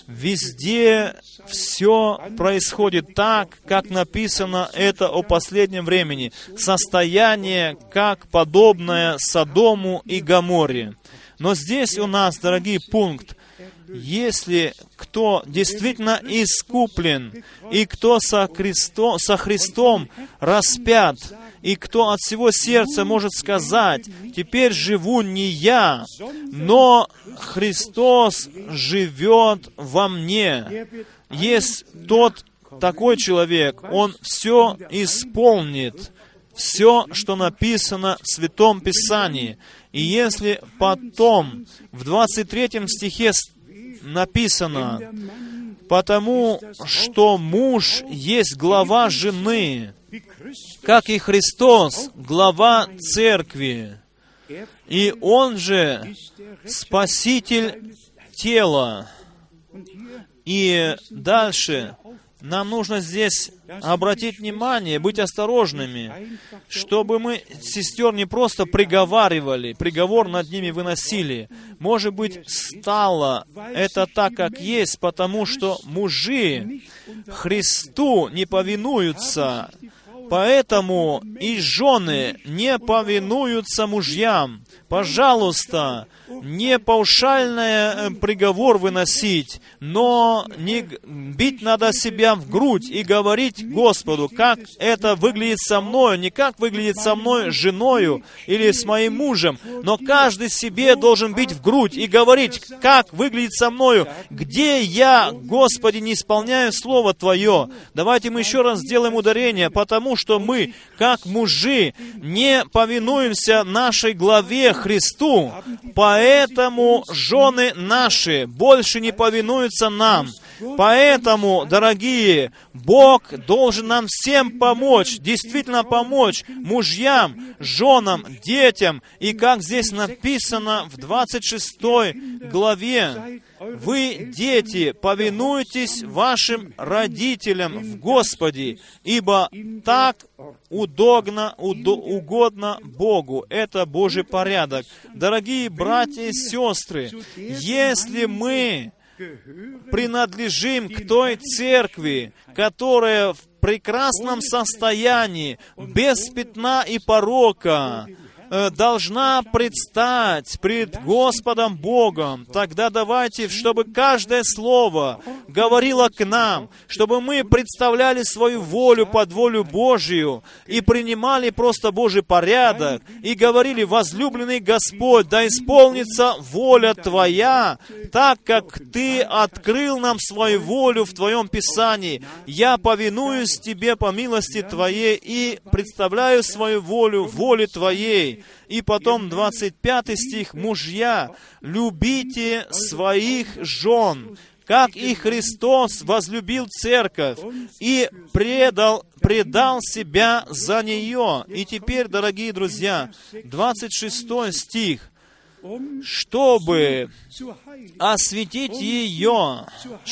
Везде все происходит так, как написано это о последнем времени. Состояние, как подобное Содому и Гоморре. Но здесь у нас, дорогие, пункт. Если кто действительно искуплен, и кто со Христом распят, и кто от всего сердца может сказать: «Теперь живу не я, но Христос живет во мне». Есть такой человек, он все исполнит, все, что написано в Святом Писании. И если потом в 23 стихе написано: «Потому что муж есть глава жены, как и Христос глава церкви, и Он же Спаситель тела». И дальше нам нужно здесь обратить внимание, быть осторожными, чтобы мы сестер не просто приговаривали, приговор над ними выносили. Может быть, стало это так, как есть, потому что мужи Христу не повинуются, поэтому и жены не повинуются мужьям. Пожалуйста, не паушальный приговор выносить, но не бить надо себя в грудь и говорить Господу, как это выглядит со мною, не как выглядит со мной женою или с моим мужем, но каждый себе должен бить в грудь и говорить, как выглядит со мною, где я, Господи, не исполняю Слово Твое. Давайте мы еще раз сделаем ударение, потому что мы, как мужи, не повинуемся нашей главе Христу, поэтому жены наши больше не повинуются нам. Поэтому, дорогие, Бог должен нам всем помочь, действительно помочь мужьям, женам, детям. И как здесь написано в 26 главе, «Вы, дети, повинуйтесь вашим родителям в Господе, ибо так угодно Богу». Это Божий порядок. Дорогие братья и сестры, если мы принадлежим к той церкви, которая в прекрасном состоянии, без пятна и порока, должна предстать пред Господом Богом. Тогда давайте, чтобы каждое слово говорило к нам, чтобы мы представляли свою волю под волю Божию и принимали просто Божий порядок и говорили: возлюбленный Господь, да исполнится воля Твоя, так как Ты открыл нам свою волю в Твоем Писании. Я повинуюсь Тебе по милости Твоей и представляю свою волю воле Твоей. И потом 25 стих: «Мужья, любите своих жен, как и Христос возлюбил церковь и предал себя за нее». И теперь, дорогие друзья, 26 стих: «Чтобы осветить ее,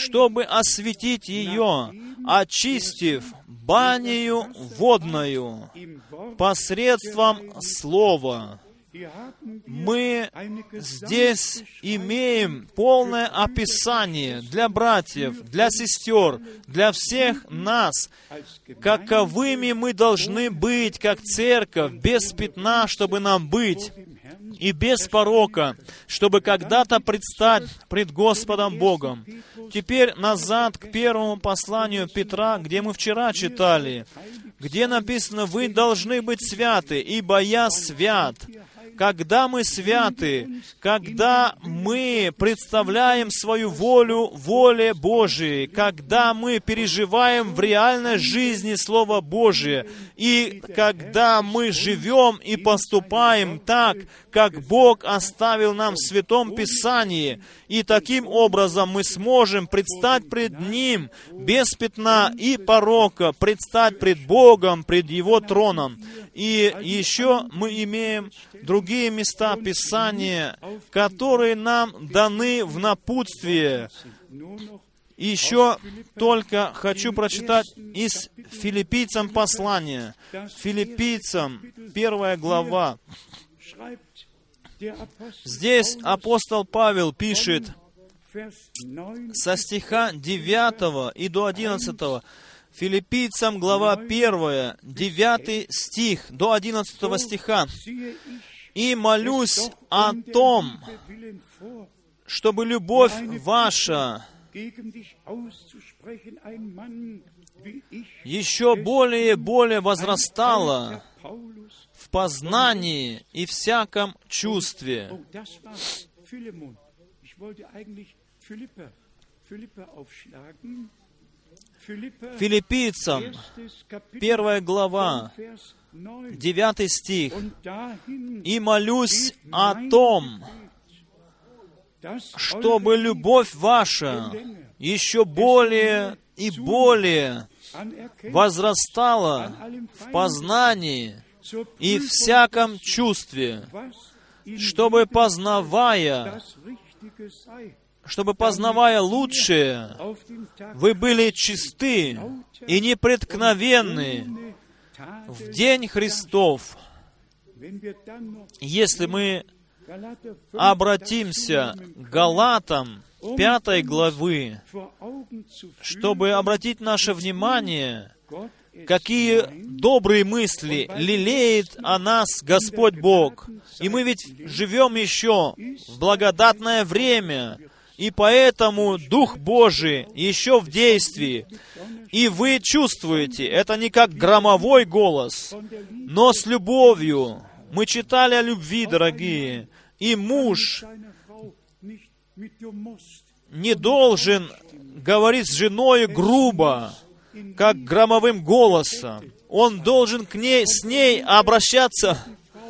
очистив банею водною посредством слова». Мы здесь имеем полное описание для братьев, для сестер, для всех нас, каковыми мы должны быть, как церковь, без пятна, чтобы нам быть, и без порока, чтобы когда-то предстать пред Господом Богом. Теперь назад к первому посланию Петра, где мы вчера читали, где написано: «Вы должны быть святы, ибо я свят». Когда мы святы, когда мы представляем свою волю воле Божией, когда мы переживаем в реальной жизни Слово Божие, и когда мы живем и поступаем так, как Бог оставил нам в Святом Писании, и таким образом мы сможем предстать пред Ним без пятна и порока, предстать пред Богом, пред Его троном. И еще мы имеем другие места Писания, которые нам даны в напутствие. Еще только хочу прочитать из Филиппийцам послания. Филиппийцам, 1 глава. Здесь апостол Павел пишет со стиха 9 и до 11. Филиппийцам, глава 1, 9 стих до 11 стиха. «И молюсь о том, чтобы любовь ваша еще более и более возрастала в познании и всяком чувстве». Филиппийцам, 1 глава, 9 стих. «И молюсь о том, чтобы любовь ваша еще более и более возрастала в познании и всяком чувстве, чтобы, познавая лучшее, вы были чисты и непреткновенны в день Христов». Если мы обратимся к Галатам 5 главы, чтобы обратить наше внимание, какие добрые мысли лелеет о нас Господь Бог. И мы ведь живем еще в благодатное время, и поэтому Дух Божий еще в действии. И вы чувствуете, это не как громовой голос, но с любовью. Мы читали о любви, дорогие. И муж не должен говорить с женой грубо, как громовым голосом. Он должен с ней обращаться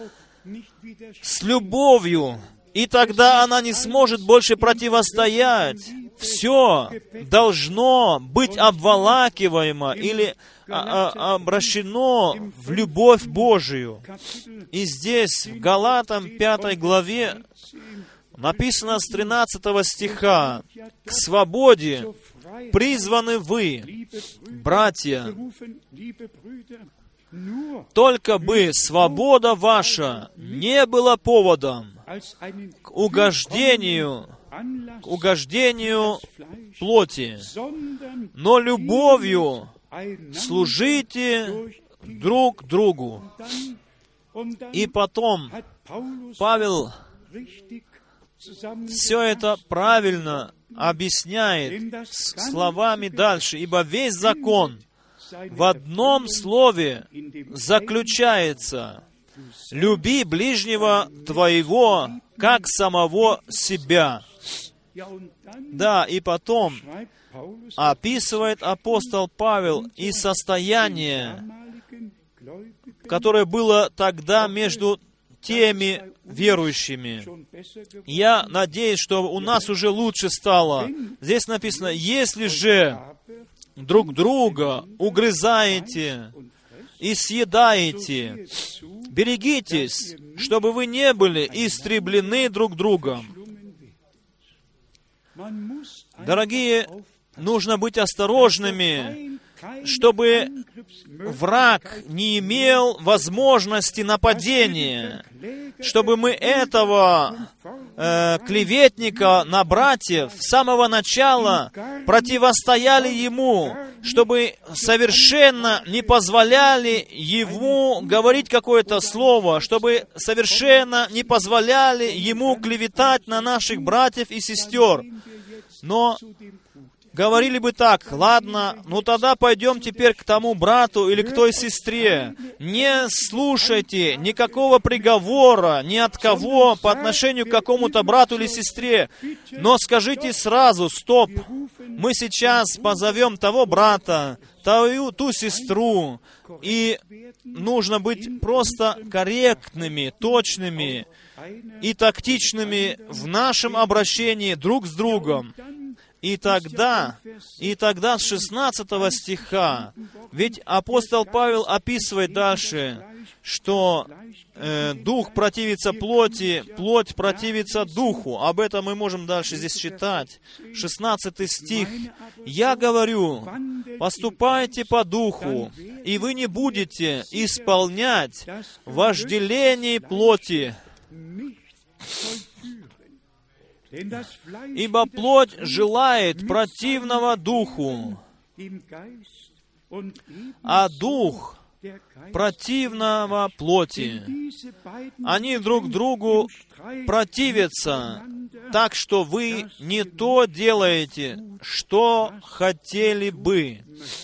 с любовью, и тогда она не сможет больше противостоять. Все должно быть обволакиваемо или обращено в любовь Божию. И здесь, в Галатам 5 главе, написано с 13 стиха: «К свободе призваны вы, братья, только бы свобода ваша не была поводом к угождению плоти, но любовью служите друг другу». И потом Павел все это правильно объясняет словами дальше. «Ибо весь закон в одном слове заключается: люби ближнего твоего, как самого себя». Да, и потом описывает апостол Павел и состояние, которое было тогда между теми верующими. Я надеюсь, что у нас уже лучше стало. Здесь написано: «Если же друг друга угрызаете и съедаете, берегитесь, чтобы вы не были истреблены друг другом». Дорогие, нужно быть осторожными, чтобы враг не имел возможности нападения, чтобы мы этого клеветника на братьев с самого начала противостояли ему, чтобы совершенно не позволяли ему говорить какое-то слово, чтобы совершенно не позволяли ему клеветать на наших братьев и сестер. Но говорили бы так: ладно, ну тогда пойдем теперь к тому брату или к той сестре. Не слушайте никакого приговора ни от кого по отношению к какому-то брату или сестре, но скажите сразу: стоп, мы сейчас позовем того брата, ту сестру, и нужно быть просто корректными, точными и тактичными в нашем обращении друг с другом. И тогда с 16 стиха, ведь апостол Павел описывает дальше, что дух противится плоти, плоть противится духу. Об этом мы можем дальше здесь читать. 16 стих. «Я говорю, поступайте по духу, и вы не будете исполнять вожделение плоти. Ибо плоть желает противного духу, а дух противного плоти. Они друг другу противятся, так что вы не то делаете, что хотели бы».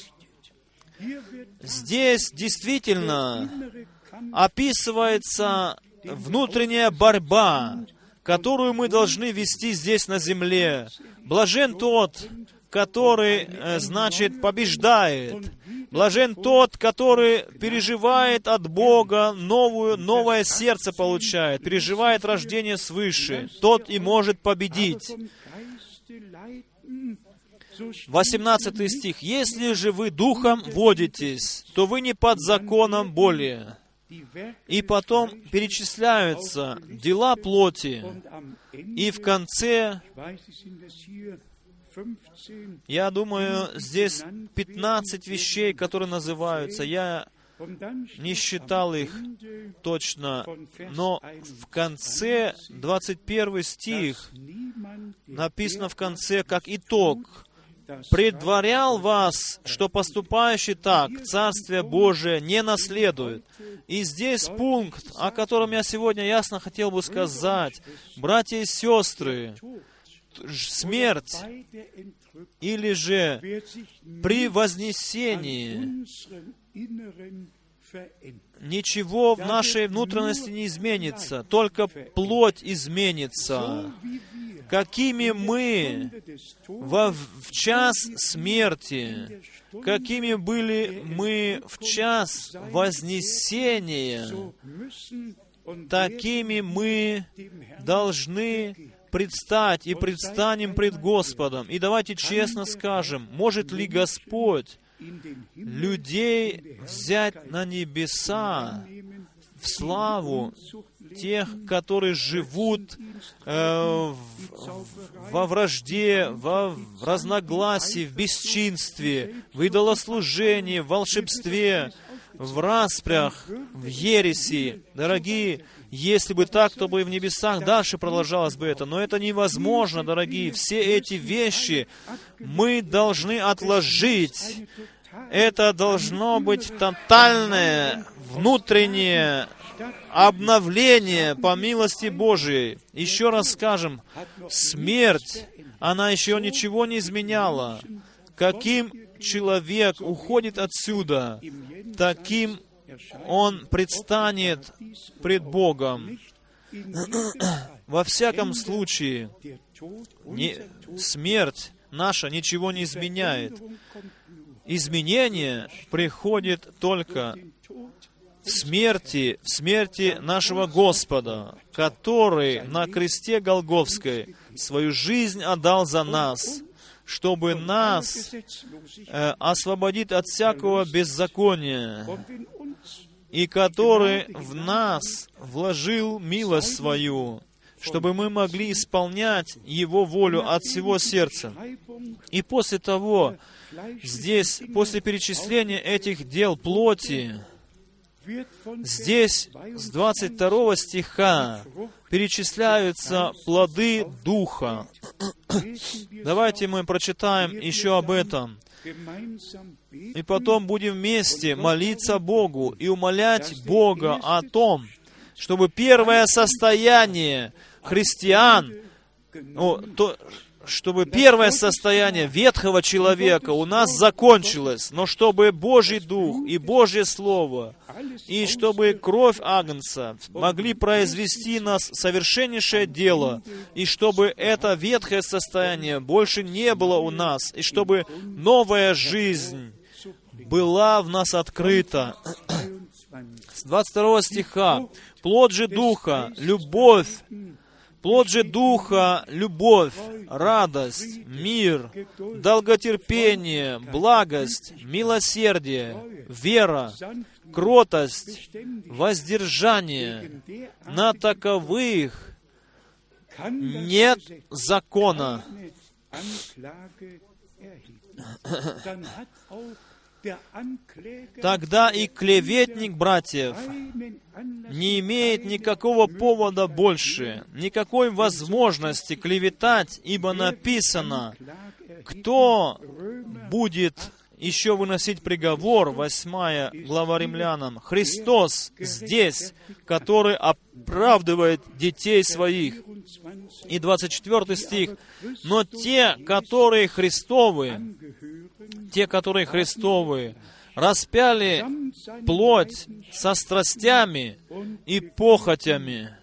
Здесь действительно описывается внутренняя борьба, которую мы должны вести здесь на земле. Блажен тот, который, побеждает. Блажен тот, который переживает от Бога новое сердце получает, переживает рождение свыше. Тот и может победить. 18 стих. «Если же вы духом водитесь, то вы не под законом более». И потом перечисляются дела плоти. И в конце, я думаю, здесь 15 вещей, которые называются. Я не считал их точно, но в конце, 21 стих, написано в конце как итог: «Предварял вас, что поступающий так Царствие Божие не наследует». И здесь пункт, о котором я сегодня ясно хотел бы сказать. Братья и сестры, смерть или же при вознесении ничего в нашей внутренности не изменится, только плоть изменится. Какими мы в час смерти, какими были мы в час вознесения, такими мы должны предстать и предстанем пред Господом. И давайте честно скажем, может ли Господь людей взять на небеса в славу тех, которые живут во вражде, в разногласии, в бесчинстве, в идолослужении, в волшебстве, в распрях, в ереси. Дорогие, если бы так, то бы и в небесах дальше продолжалось бы это. Но это невозможно, дорогие. Все эти вещи мы должны отложить Это должно быть тотальное внутреннее обновление по милости Божией. Еще раз скажем, смерть, она еще ничего не изменяла. Каким человек уходит отсюда, таким он предстанет пред Богом. Во всяком случае, смерть наша ничего не изменяет. Изменение приходит только в смерти нашего Господа, который на кресте Голгофской свою жизнь отдал за нас, чтобы нас освободить от всякого беззакония, и который в нас вложил милость свою, чтобы мы могли исполнять Его волю от всего сердца. И после того, здесь, после перечисления этих дел плоти, здесь с 22 стиха перечисляются плоды Духа. Давайте мы прочитаем еще об этом. И потом будем вместе молиться Богу и умолять Бога о том, чтобы первое состояние христиан, чтобы первое состояние ветхого человека у нас закончилось, но чтобы Божий Дух и Божье Слово, и чтобы кровь Агнца могли произвести нас совершеннейшее дело, и чтобы это ветхое состояние больше не было у нас, и чтобы новая жизнь была в нас открыта. С 22 стиха. Плод же Духа, любовь, плод же Духа, любовь, радость, мир, долготерпение, благость, милосердие, вера, кротость, воздержание. На таковых нет закона. Тогда и клеветник братьев не имеет никакого повода больше, никакой возможности клеветать, ибо написано, кто будет еще выносить приговор, 8 глава Римлянам, Христос здесь, который оправдывает детей своих. И 24 стих, но те, которые Христовы, распяли плоть со страстями и похотями.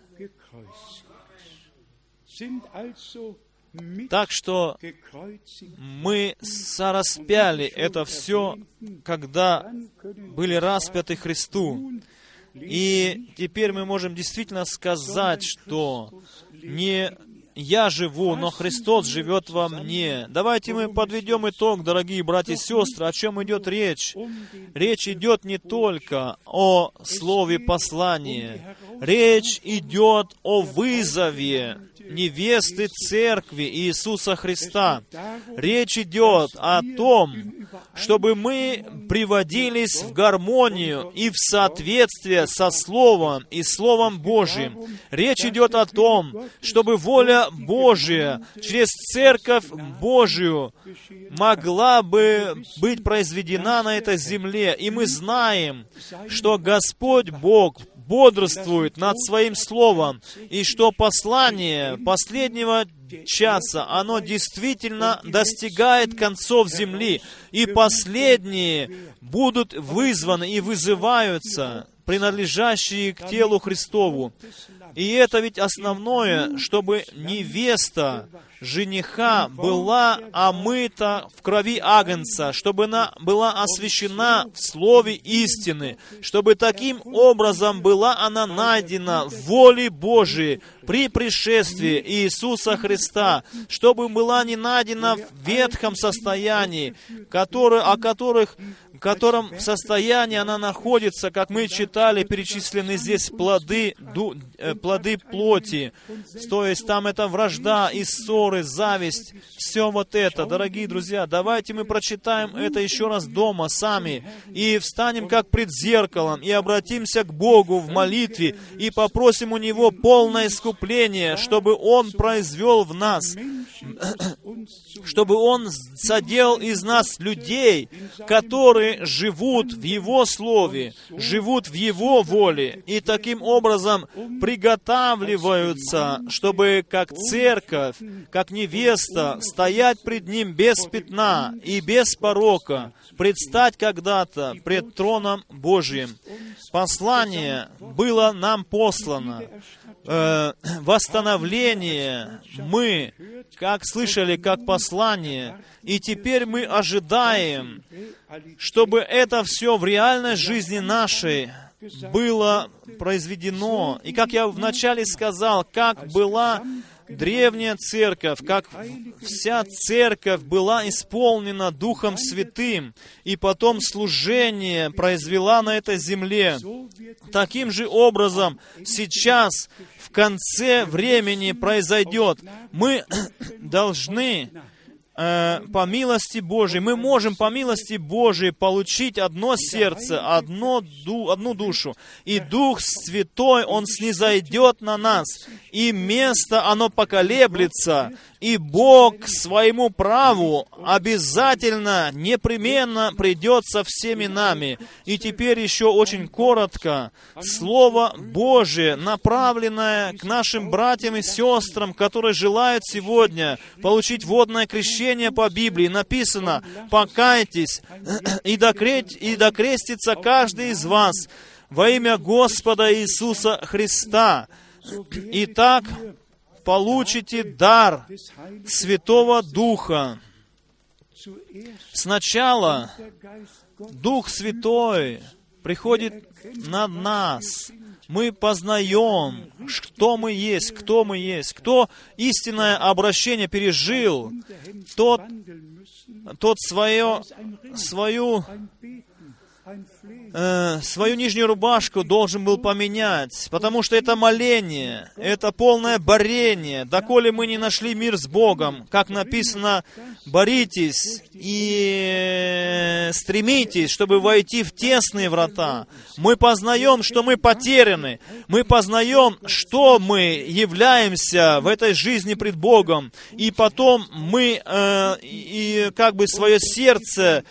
Так что мы сораспяли это все, когда были распяты Христу. И теперь мы можем действительно сказать, что не я живу, но Христос живет во мне. Давайте мы подведем итог, дорогие братья и сестры, о чем идет речь. Речь идет не только о слове послания. Речь идет о вызове невесты Церкви Иисуса Христа. Речь идет о том, чтобы мы приводились в гармонию и в соответствие со Словом и Словом Божьим. Речь идет о том, чтобы воля Божия через Церковь Божию могла бы быть произведена на этой земле. И мы знаем, что Господь Бог бодрствует над Своим Словом, и что послание последнего часа, оно действительно достигает концов земли, и последние будут вызваны и вызываются, принадлежащие к телу Христову. И это ведь основное, чтобы невеста жениха была омыта в крови Агнца, чтобы она была освящена в Слове истины, чтобы таким образом была она найдена в воле Божией при пришествии Иисуса Христа, чтобы была не найдена в ветхом состоянии, в котором состоянии она находится, как мы читали, перечислены здесь плоды плоти. То есть там это вражда и ссоры, зависть, все вот это. Дорогие друзья, давайте мы прочитаем это еще раз дома сами и встанем как пред зеркалом и обратимся к Богу в молитве и попросим у Него полное искупление, чтобы Он произвел в нас чтобы Он соделал из нас людей, которые живут в Его Слове, живут в Его воле, и таким образом приготавливаются, чтобы как церковь, как невеста, стоять пред Ним без пятна и без порока, предстать когда-то пред троном Божьим. Послание было нам послано. Восстановление мы, как слышали, как послание, и теперь мы ожидаем, чтобы это все в реальной жизни нашей было произведено. И как я вначале сказал, как была древняя церковь, как вся церковь была исполнена Духом Святым, и потом служение произвела на этой земле. Таким же образом сейчас, в конце времени произойдет. Мы должны по милости Божией, мы можем по милости Божией получить одно сердце, одну душу. И Дух Святой, Он снизойдет на нас, и место, оно поколеблется, и Бог к своему праву обязательно, непременно придет со всеми нами. И теперь еще очень коротко. Слово Божие, направленное к нашим братьям и сестрам, которые желают сегодня получить водное крещение по Библии, написано: «Покайтесь, и докрестится каждый из вас во имя Господа Иисуса Христа. Итак, получите дар Святого Духа». Сначала Дух Святой приходит над нас. Мы познаем, кто мы есть, кто мы есть. Кто истинное обращение пережил, тот свою нижнюю рубашку должен был поменять, потому что это моление, это полное борение, доколе мы не нашли мир с Богом. Как написано: боритесь и стремитесь, чтобы войти в тесные врата. Мы познаем, что мы потеряны, мы познаем, что мы являемся в этой жизни пред Богом, и потом мы как бы свое сердце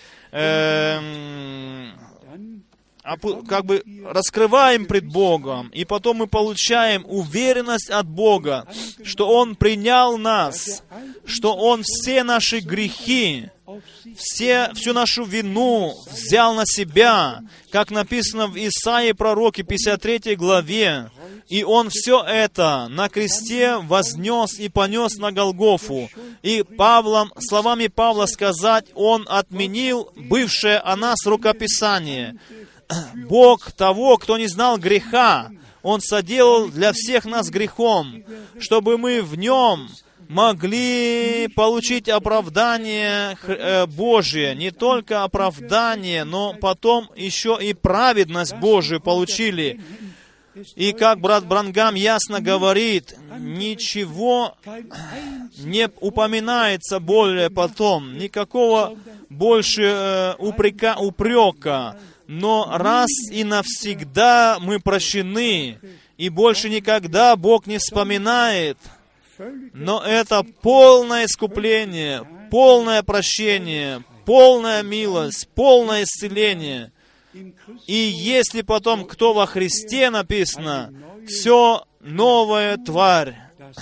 как бы раскрываем пред Богом, и потом мы получаем уверенность от Бога, что Он принял нас, что Он все наши грехи, всю нашу вину взял на себя, как написано в Исаии пророке 53 главе, и Он все это на кресте вознес и понес на Голгофу. И словами Павла сказать, Он отменил бывшее о нас рукописание. Бог того, кто не знал греха, Он соделал для всех нас грехом, чтобы мы в Нем могли получить оправдание Божие. Не только оправдание, но потом еще и праведность Божию получили. И как брат Бранхам ясно говорит, ничего не упоминается более потом, никакого больше упрека. Но раз и навсегда мы прощены, и больше никогда Бог не вспоминает. Но это полное искупление, полное прощение, полная милость, полное исцеление. И если потом кто во Христе написано, все новая тварь.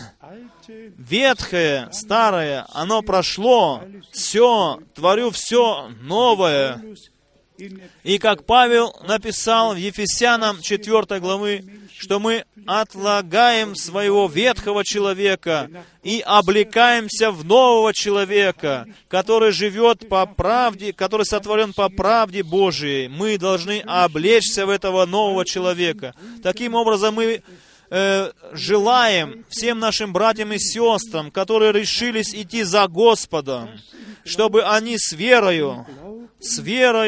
Ветхое, старое, оно прошло, все, творю все новое. И как Павел написал в Ефесянам 4 главы, что мы отлагаем своего ветхого человека и облекаемся в нового человека, который живет по правде, который сотворен по правде Божией. Мы должны облечься в этого нового человека. Таким образом, мы желаем всем нашим братьям и сестрам, которые решились идти за Господом, чтобы они с верою, с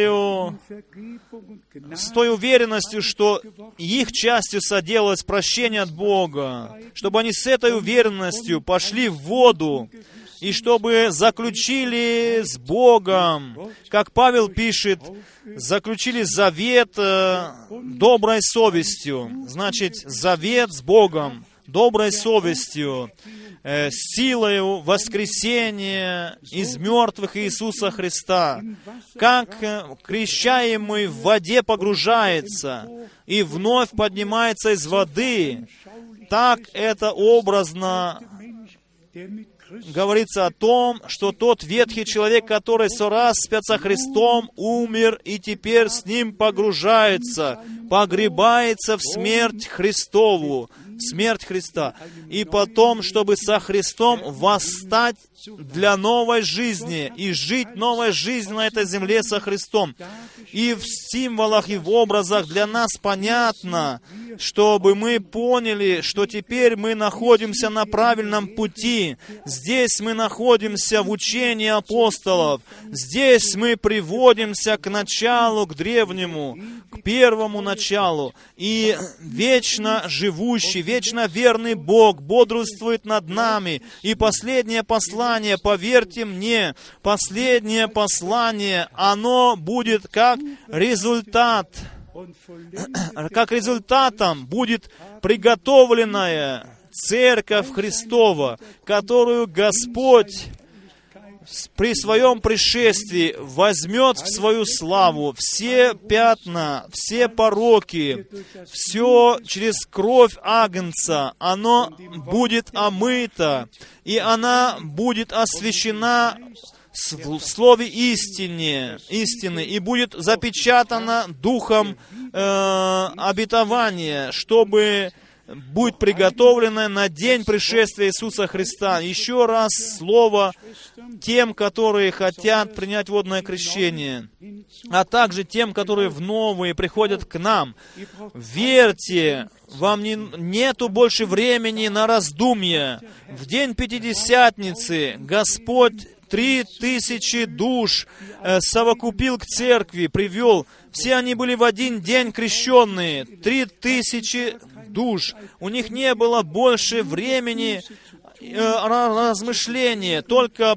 той уверенностью, что их частью соделалось прощение от Бога, чтобы они с этой уверенностью пошли в воду, и чтобы заключили с Богом, как Павел пишет, заключили завет доброй совестью. Значит, завет с Богом, доброй совестью. силою воскресения из мертвых Иисуса Христа. Как крещаемый в воде погружается и вновь поднимается из воды, так это образно говорится о том, что тот ветхий человек, который сораспят со Христом, умер и теперь с Ним погружается, погребается в смерть Христову, смерть Христа. И потом, чтобы со Христом восстать для новой жизни и жить новой жизнью на этой земле со Христом. И в символах и в образах для нас понятно, чтобы мы поняли, что теперь мы находимся на правильном пути. Здесь мы находимся в учении апостолов. Здесь мы приводимся к началу, к древнему, к первому началу. И вечно живущий, вечно верный Бог бодрствует над нами. И последнее послание, поверьте мне, последнее послание, оно будет как результат. Как результатом будет приготовленная Церковь Христова, которую Господь при Своем пришествии возьмет в Свою славу. Все пятна, все пороки, все через кровь Агнца, оно будет омыто, и она будет освящена в Слове истины, и будет запечатана Духом обетования, чтобы будет приготовлено на день пришествия Иисуса Христа. Еще раз слово тем, которые хотят принять водное крещение, а также тем, которые в новые приходят к нам. Верьте, вам нету больше времени на раздумья. В день Пятидесятницы Господь 3000 душ совокупил к церкви, привел. Все они были в один день крещенные. 3000 душ. У них не было больше времени размышления, только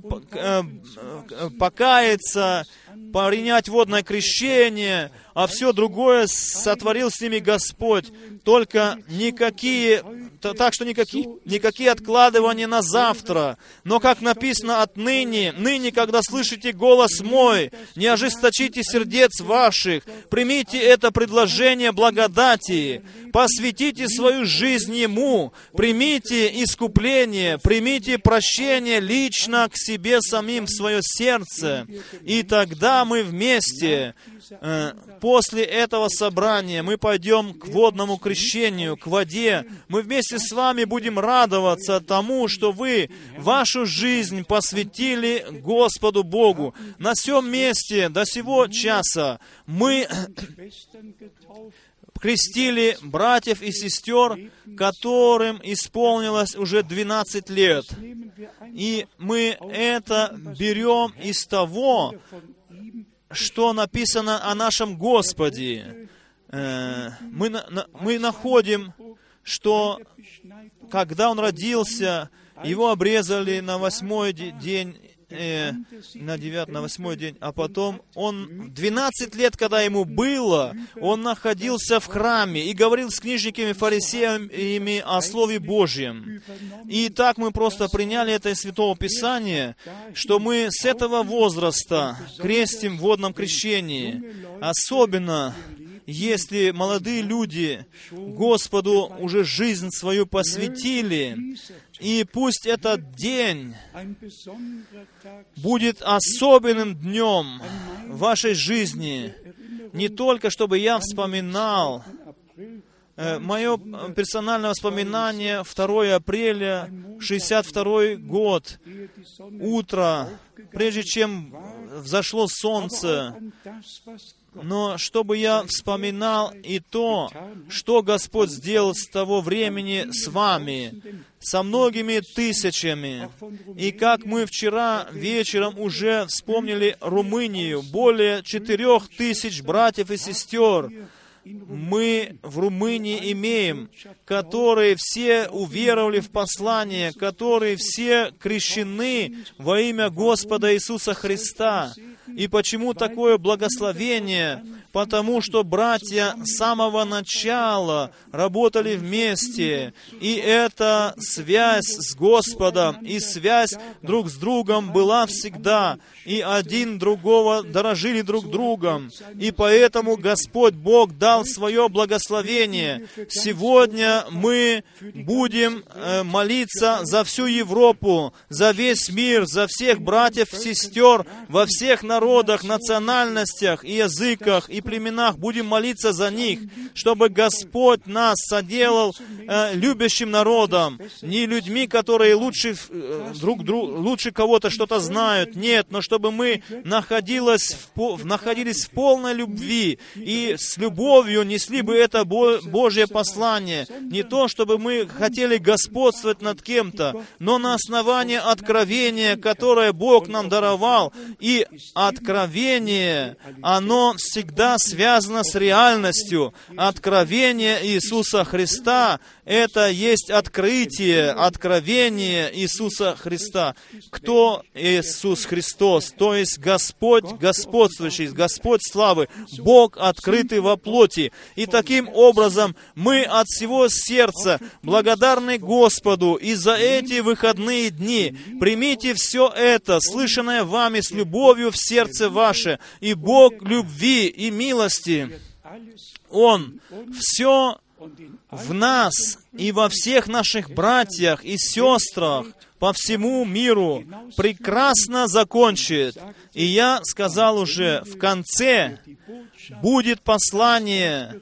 покаяться, принять водное крещение, а все другое сотворил с ними Господь. Только никакие откладывания на завтра. Но, как написано, отныне, когда слышите голос мой, не ожесточите сердец ваших, примите это предложение благодати, посвятите свою жизнь Ему, примите искупление, примите прощение лично к себе самим в свое сердце. И тогда мы вместе, после этого собрания, мы пойдем к водному крещению, к воде. Мы вместе с вами будем радоваться тому, что вы вашу жизнь посвятили Господу Богу. На сем месте до сего часа мы крестили братьев и сестер, которым исполнилось уже 12 лет. И мы это берем из того, что написано о нашем Господе. Мы находим, что когда Он родился, Его обрезали на 8-й день, на 8-й день, а потом Он 12 лет, когда Ему было, Он находился в храме и говорил с книжниками, фарисеями о Слове Божьем. И так мы просто приняли это из Святого Писания, что мы с этого возраста крестим в водном крещении. Особенно, если молодые люди Господу уже жизнь свою посвятили, и пусть этот день будет особенным днем в вашей жизни, не только чтобы я вспоминал. Мое персональное воспоминание 2 апреля 1962 год, утро, прежде чем взошло солнце. Но чтобы я вспоминал и то, что Господь сделал с того времени с вами, со многими тысячами. И как мы вчера вечером уже вспомнили Румынию, более 4000 братьев и сестер мы в Румынии имеем, которые все уверовали в послание, которые все крещены во имя Господа Иисуса Христа. И почему такое благословение? Потому что братья с самого начала работали вместе, и эта связь с Господом и связь друг с другом была всегда, и один другого дорожили друг другом, и поэтому Господь Бог дал свое благословение. Сегодня мы будем молиться за всю Европу, за весь мир, за всех братьев и сестер во всех народах, национальностях и языках и племенах. Будем молиться за них, чтобы Господь нас соделал любящим народом, не людьми, которые лучше кого-то что-то знают. Нет, но чтобы мы находились в полной любви и с любовью несли бы это Божье послание. Не то, чтобы мы хотели господствовать над кем-то, но на основании откровения, которое Бог нам даровал. И откровение, оно всегда связано с реальностью. Откровение Иисуса Христа — это есть открытие, откровение Иисуса Христа. Кто Иисус Христос? То есть Господь господствующий, Господь славы, Бог, открытый во плоти. И таким образом мы от всего сердца благодарны Господу и за эти выходные дни. Примите все это, слышанное вами, с любовью в сердце ваше. И Бог любви и милости, Он все в нас и во всех наших братьях и сестрах по всему миру прекрасно закончит. И я сказал уже, в конце будет послание.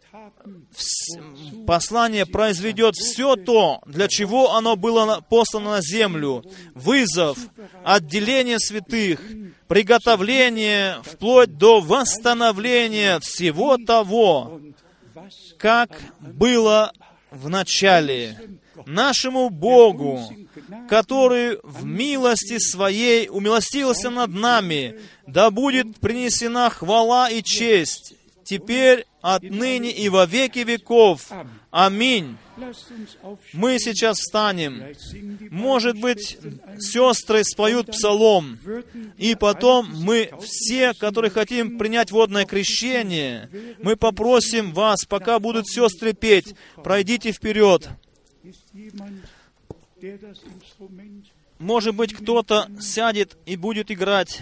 Послание произведет все то, для чего оно было послано на землю. Вызов, отделение святых, приготовление, вплоть до восстановления всего того, как было в начале. Нашему Богу, который в милости Своей умилостивился над нами, да будет принесена хвала и честь, теперь, отныне и во веки веков. Аминь. Мы сейчас встанем. Может быть, сестры споют псалом, и потом мы все, которые хотим принять водное крещение, мы попросим вас, пока будут сестры петь, пройдите вперед. Может быть, кто-то сядет и будет играть.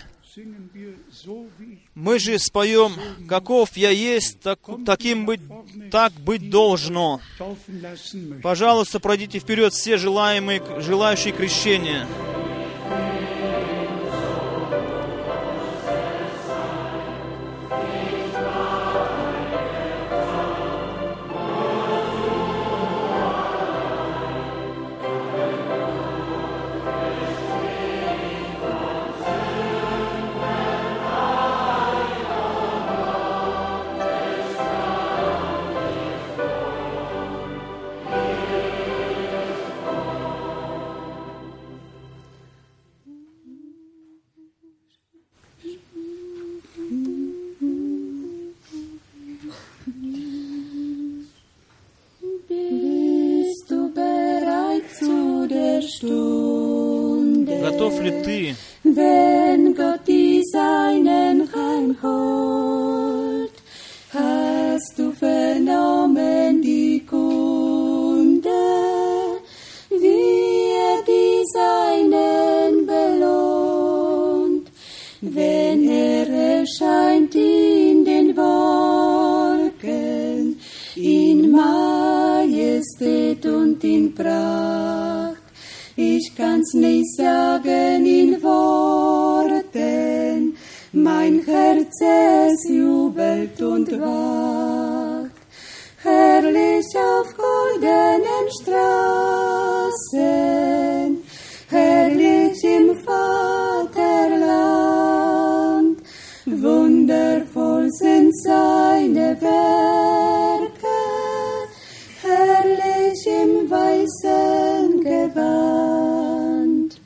Мы же споем, каков я есть, так быть должно. Пожалуйста, пройдите вперед все желающие крещения. Готов ли ты? Wenn Gott die Seinen reinholt, hast du vernommen die Kunde, wie die Seinen belohnt, wenn erscheint in den Wolken, in Majestät und in Pracht. Ich kann's nicht sagen in Worten, mein Herz es jubelt und wacht. Herrlich auf goldenen Straßen, herrlich im Vaterland, wundervoll sind seine Werke, herrlich im weißen Gewand.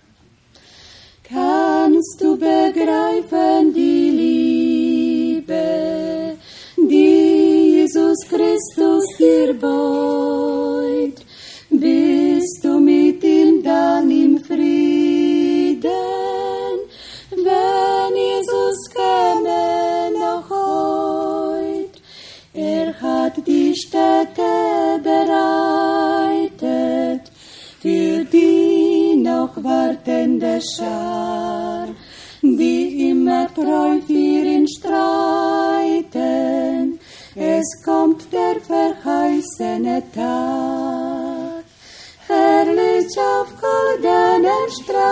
Kannst du begreifen die Liebe, die Jesus Christus dir beut? Bist du mit ihm dann im Frieden, wenn Jesus die Städte bereitet für die noch wartende Schar, die immer treu für ihn streiten. Es kommt der verheißene Tag, herrlich auf goldenen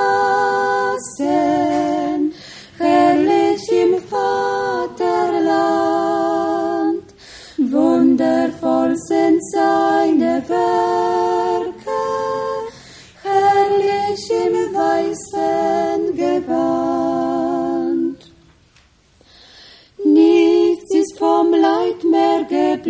Straßen, herrlich im Vaterland. Wundervoll sind seine Werke, herrlich im weißen Gewand. Nichts ist vom Leid mehr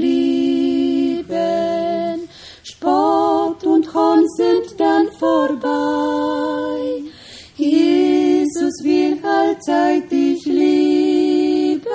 geblieben, Spott und Hohn sind dann vorbei. Jesus will allzeit dich lieben,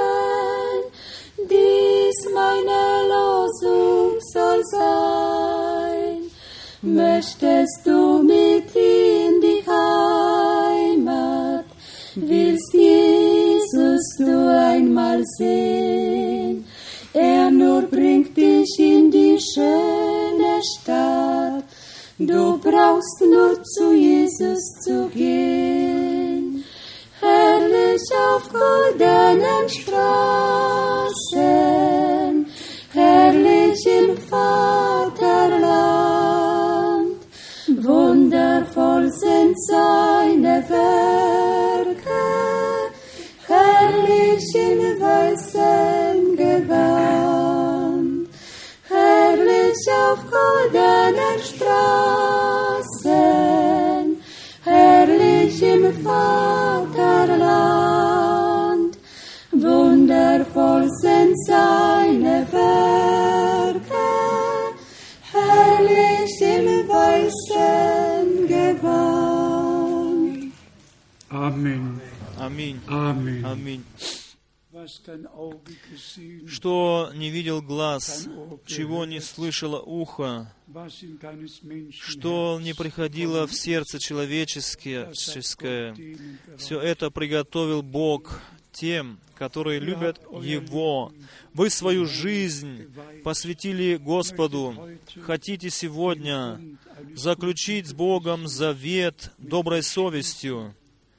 dies meine Losung soll sein. Möchtest du mit in die Heimat, willst Jesus du einmal sehen? Er nur bringt dich in die schöne Stadt, du brauchst nur zu Jesus zu gehen. Herrlich auf goldenen Straßen, herrlich im Vaterland. Wundervoll sind seine Werke, herrlich im weißen Gewand. Herrlich auf goldenen Straßen, herrlich im Vaterland. Wundervoll sind seine Werke, herrlich im weißen Gewand. Amen. Аминь. Amen. Аминь. Was dein Auge gesehen, Что не видел глаз, чего не слышало ухо, was in deines Menschen что не приходило в сердце человеческое, все это приготовил Бог тем, которые любят Его. Вы свою жизнь посвятили Господу. Хотите сегодня заключить с Богом завет доброй совестью.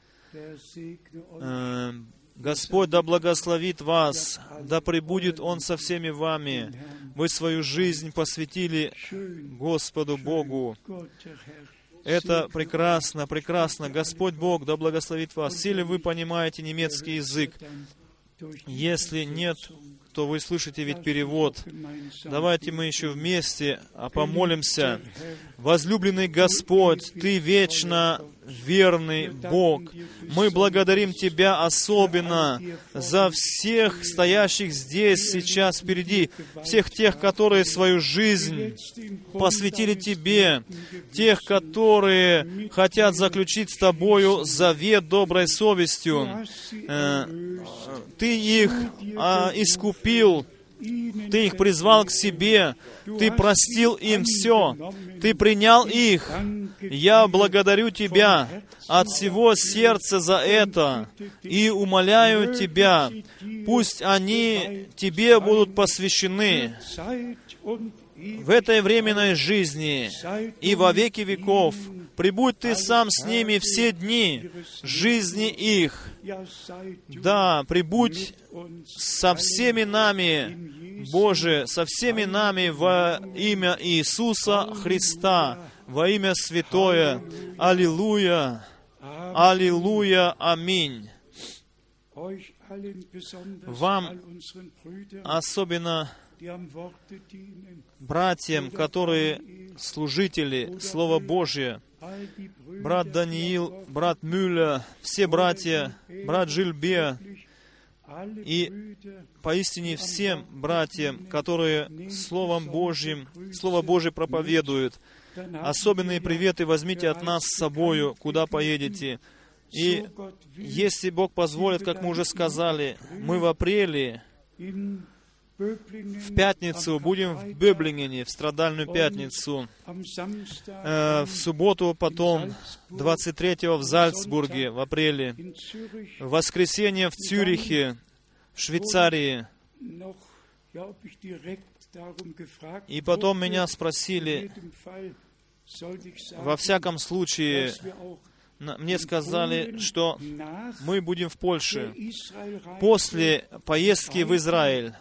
Господь да благословит вас, да пребудет Он со всеми вами. Вы свою жизнь посвятили Господу Богу. Это прекрасно, прекрасно. Господь Бог да благословит вас. Или вы понимаете немецкий язык? Если нет, то вы слышите ведь перевод. Давайте мы еще вместе помолимся. Возлюбленный Господь, Ты вечно верный Бог. Мы благодарим Тебя особенно за всех стоящих здесь, сейчас, впереди, всех тех, которые свою жизнь посвятили Тебе, тех, которые хотят заключить с Тобою завет доброй совестью. Ты их искупил, Ты их призвал к себе, Ты простил им все, Ты принял их. Я благодарю Тебя от всего сердца за это и умоляю Тебя, пусть они Тебе будут посвящены в этой временной жизни и во веки веков. Прибудь Ты сам с ними все дни жизни их. Да, прибудь со всеми нами, Боже, со всеми нами во имя Иисуса Христа, во имя Святое. Аллилуйя! Аллилуйя! Аминь! Вам, особенно братьям, которые служители Слова Божия, брат Даниил, брат Мюллер, все братья, брат Жильбе, и поистине всем братьям, которые Словом Божьим, Слово Божие проповедуют. Особенные приветы возьмите от нас с собою, куда поедете. И если Бог позволит, как мы уже сказали, мы в апреле, в пятницу будем в Бöblingene, в Страдальную пятницу. В субботу потом, 23-го в Зальцбурге, в апреле. В воскресенье в Цюрихе, в Швейцарии. И потом меня спросили, во всяком случае, мне сказали, что мы будем в Польше после поездки в Израиль.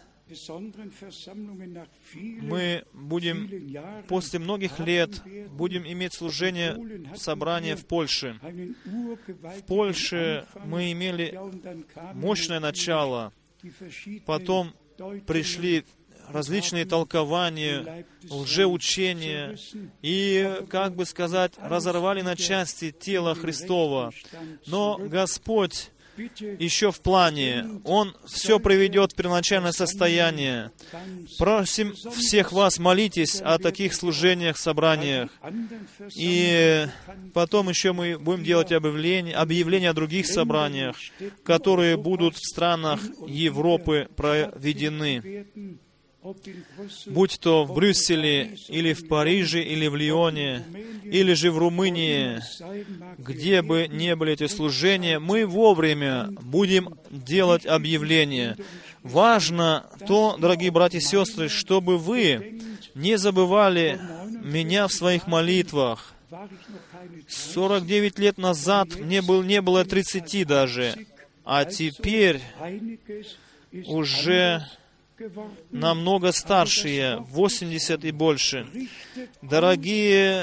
Мы будем после многих лет будем иметь служение, собрание в Польше. В Польше мы имели мощное начало, потом пришли различные толкования, лжеучения, и, как бы сказать, разорвали на части тело Христова. Но Господь еще в плане. Он все приведет в первоначальное состояние. Просим всех вас, молитесь о таких служениях, собраниях. И потом еще мы будем делать объявления о других собраниях, которые будут в странах Европы проведены. Будь то в Брюсселе, или в Париже, или в Лионе, или же в Румынии, где бы ни были эти служения, мы вовремя будем делать объявления. Важно то, дорогие братья и сестры, чтобы вы не забывали меня в своих молитвах. 49 лет назад мне не было 30 даже, а теперь уже намного старшие, 80 и больше. Дорогие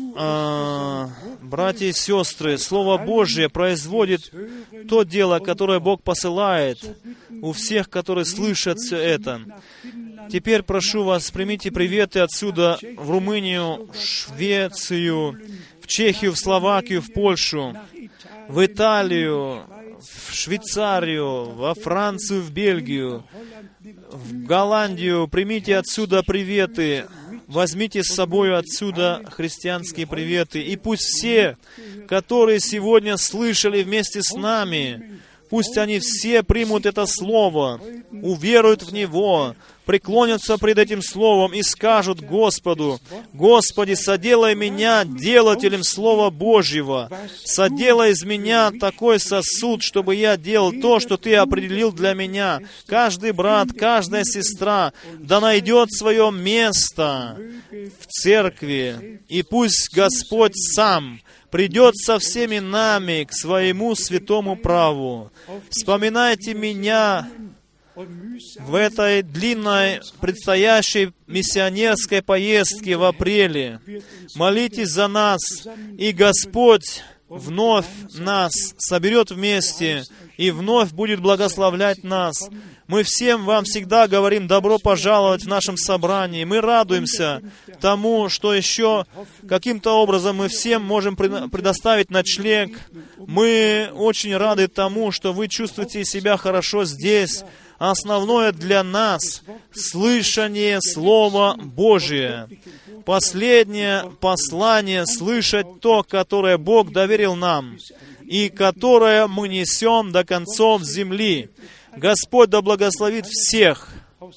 братья и сестры, Слово Божие производит то дело, которое Бог посылает у всех, которые слышат все это. Теперь прошу вас, примите приветы отсюда в Румынию, в Швецию, в Чехию, в Словакию, в Польшу, в Италию, в Швейцарию, во Францию, в Бельгию, в Голландию. Примите отсюда приветы, возьмите с собой отсюда христианские приветы. И пусть все, которые сегодня слышали вместе с нами, пусть они все примут это Слово, уверуют в него, преклонятся пред этим Словом и скажут Господу: «Господи, соделай меня делателем Слова Божьего, соделай из меня такой сосуд, чтобы я делал то, что Ты определил для меня». Каждый брат, каждая сестра да найдет свое место в церкви, и пусть Господь сам придет со всеми нами к своему святому праву. Вспоминайте меня в этой длинной предстоящей миссионерской поездке в апреле. Молитесь за нас, и Господь вновь нас соберет вместе и вновь будет благословлять нас. Мы всем вам всегда говорим добро пожаловать в нашем собрании. Мы радуемся тому, что еще каким-то образом мы всем можем предоставить ночлег. Мы очень рады тому, что вы чувствуете себя хорошо здесь. Основное для нас — слышание Слова Божия. Последнее послание — слышать то, которое Бог доверил нам, и которое мы несем до концов земли. Господь да благословит всех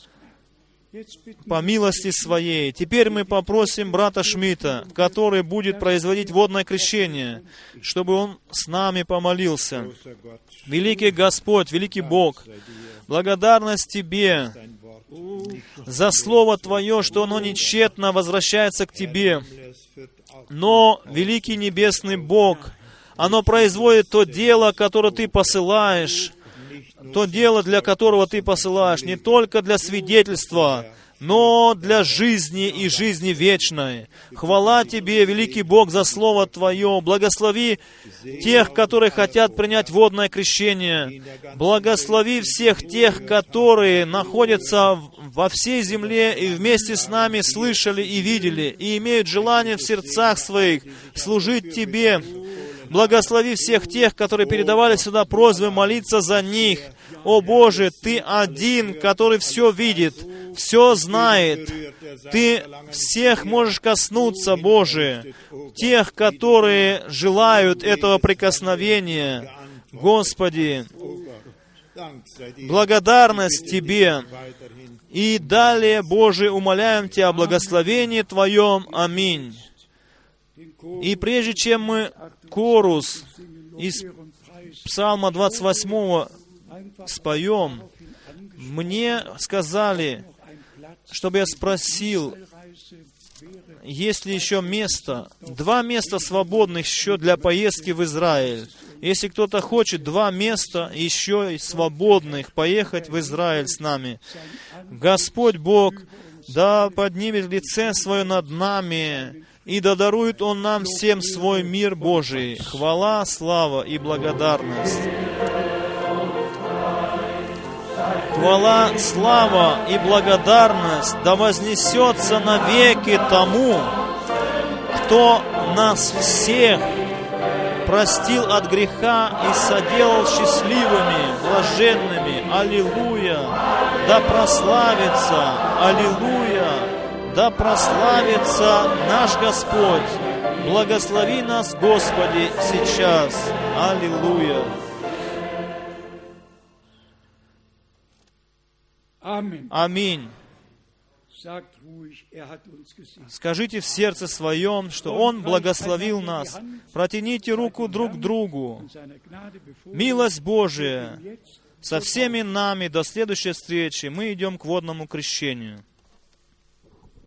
по милости Своей. Теперь мы попросим брата Шмидта, который будет производить водное крещение, чтобы он с нами помолился. Великий Господь, великий Бог, благодарность Тебе за Слово Твое, что оно нечетно возвращается к Тебе. Но, великий небесный Бог, оно производит то дело, которое Ты посылаешь, то дело, для которого Ты посылаешь, не только для свидетельства, но для жизни и жизни вечной. Хвала Тебе, великий Бог, за Слово Твое. Благослови тех, которые хотят принять водное крещение. Благослови всех тех, которые находятся во всей земле и вместе с нами слышали и видели, и имеют желание в сердцах своих служить Тебе. Благослови всех тех, которые передавали сюда просьбы молиться за них. О Боже, Ты один, который все видит, все знает. Ты всех можешь коснуться, Боже, тех, которые желают этого прикосновения. Господи, благодарность Тебе. И далее, Боже, умоляем Тебя о благословении Твоем. Аминь. И прежде чем мы корус из Псалма 28 споем, мне сказали, чтобы я спросил, есть ли еще место, 2 места свободных еще для поездки в Израиль. Если кто-то хочет 2 места еще свободных поехать в Израиль с нами, Господь Бог да поднимет лице Свое над нами, и да дарует Он нам всем свой мир Божий. Хвала, слава и благодарность. Хвала, слава и благодарность да вознесется навеки тому, кто нас всех простил от греха и соделал счастливыми, блаженными. Аллилуйя! Да прославится, аллилуйя! Да прославится наш Господь! Благослови нас, Господи, сейчас! Аллилуйя! Аминь. Скажите в сердце своем, что Он благословил нас. Протяните руку друг к другу. Милость Божия со всеми нами до следующей встречи. Мы идем к водному крещению.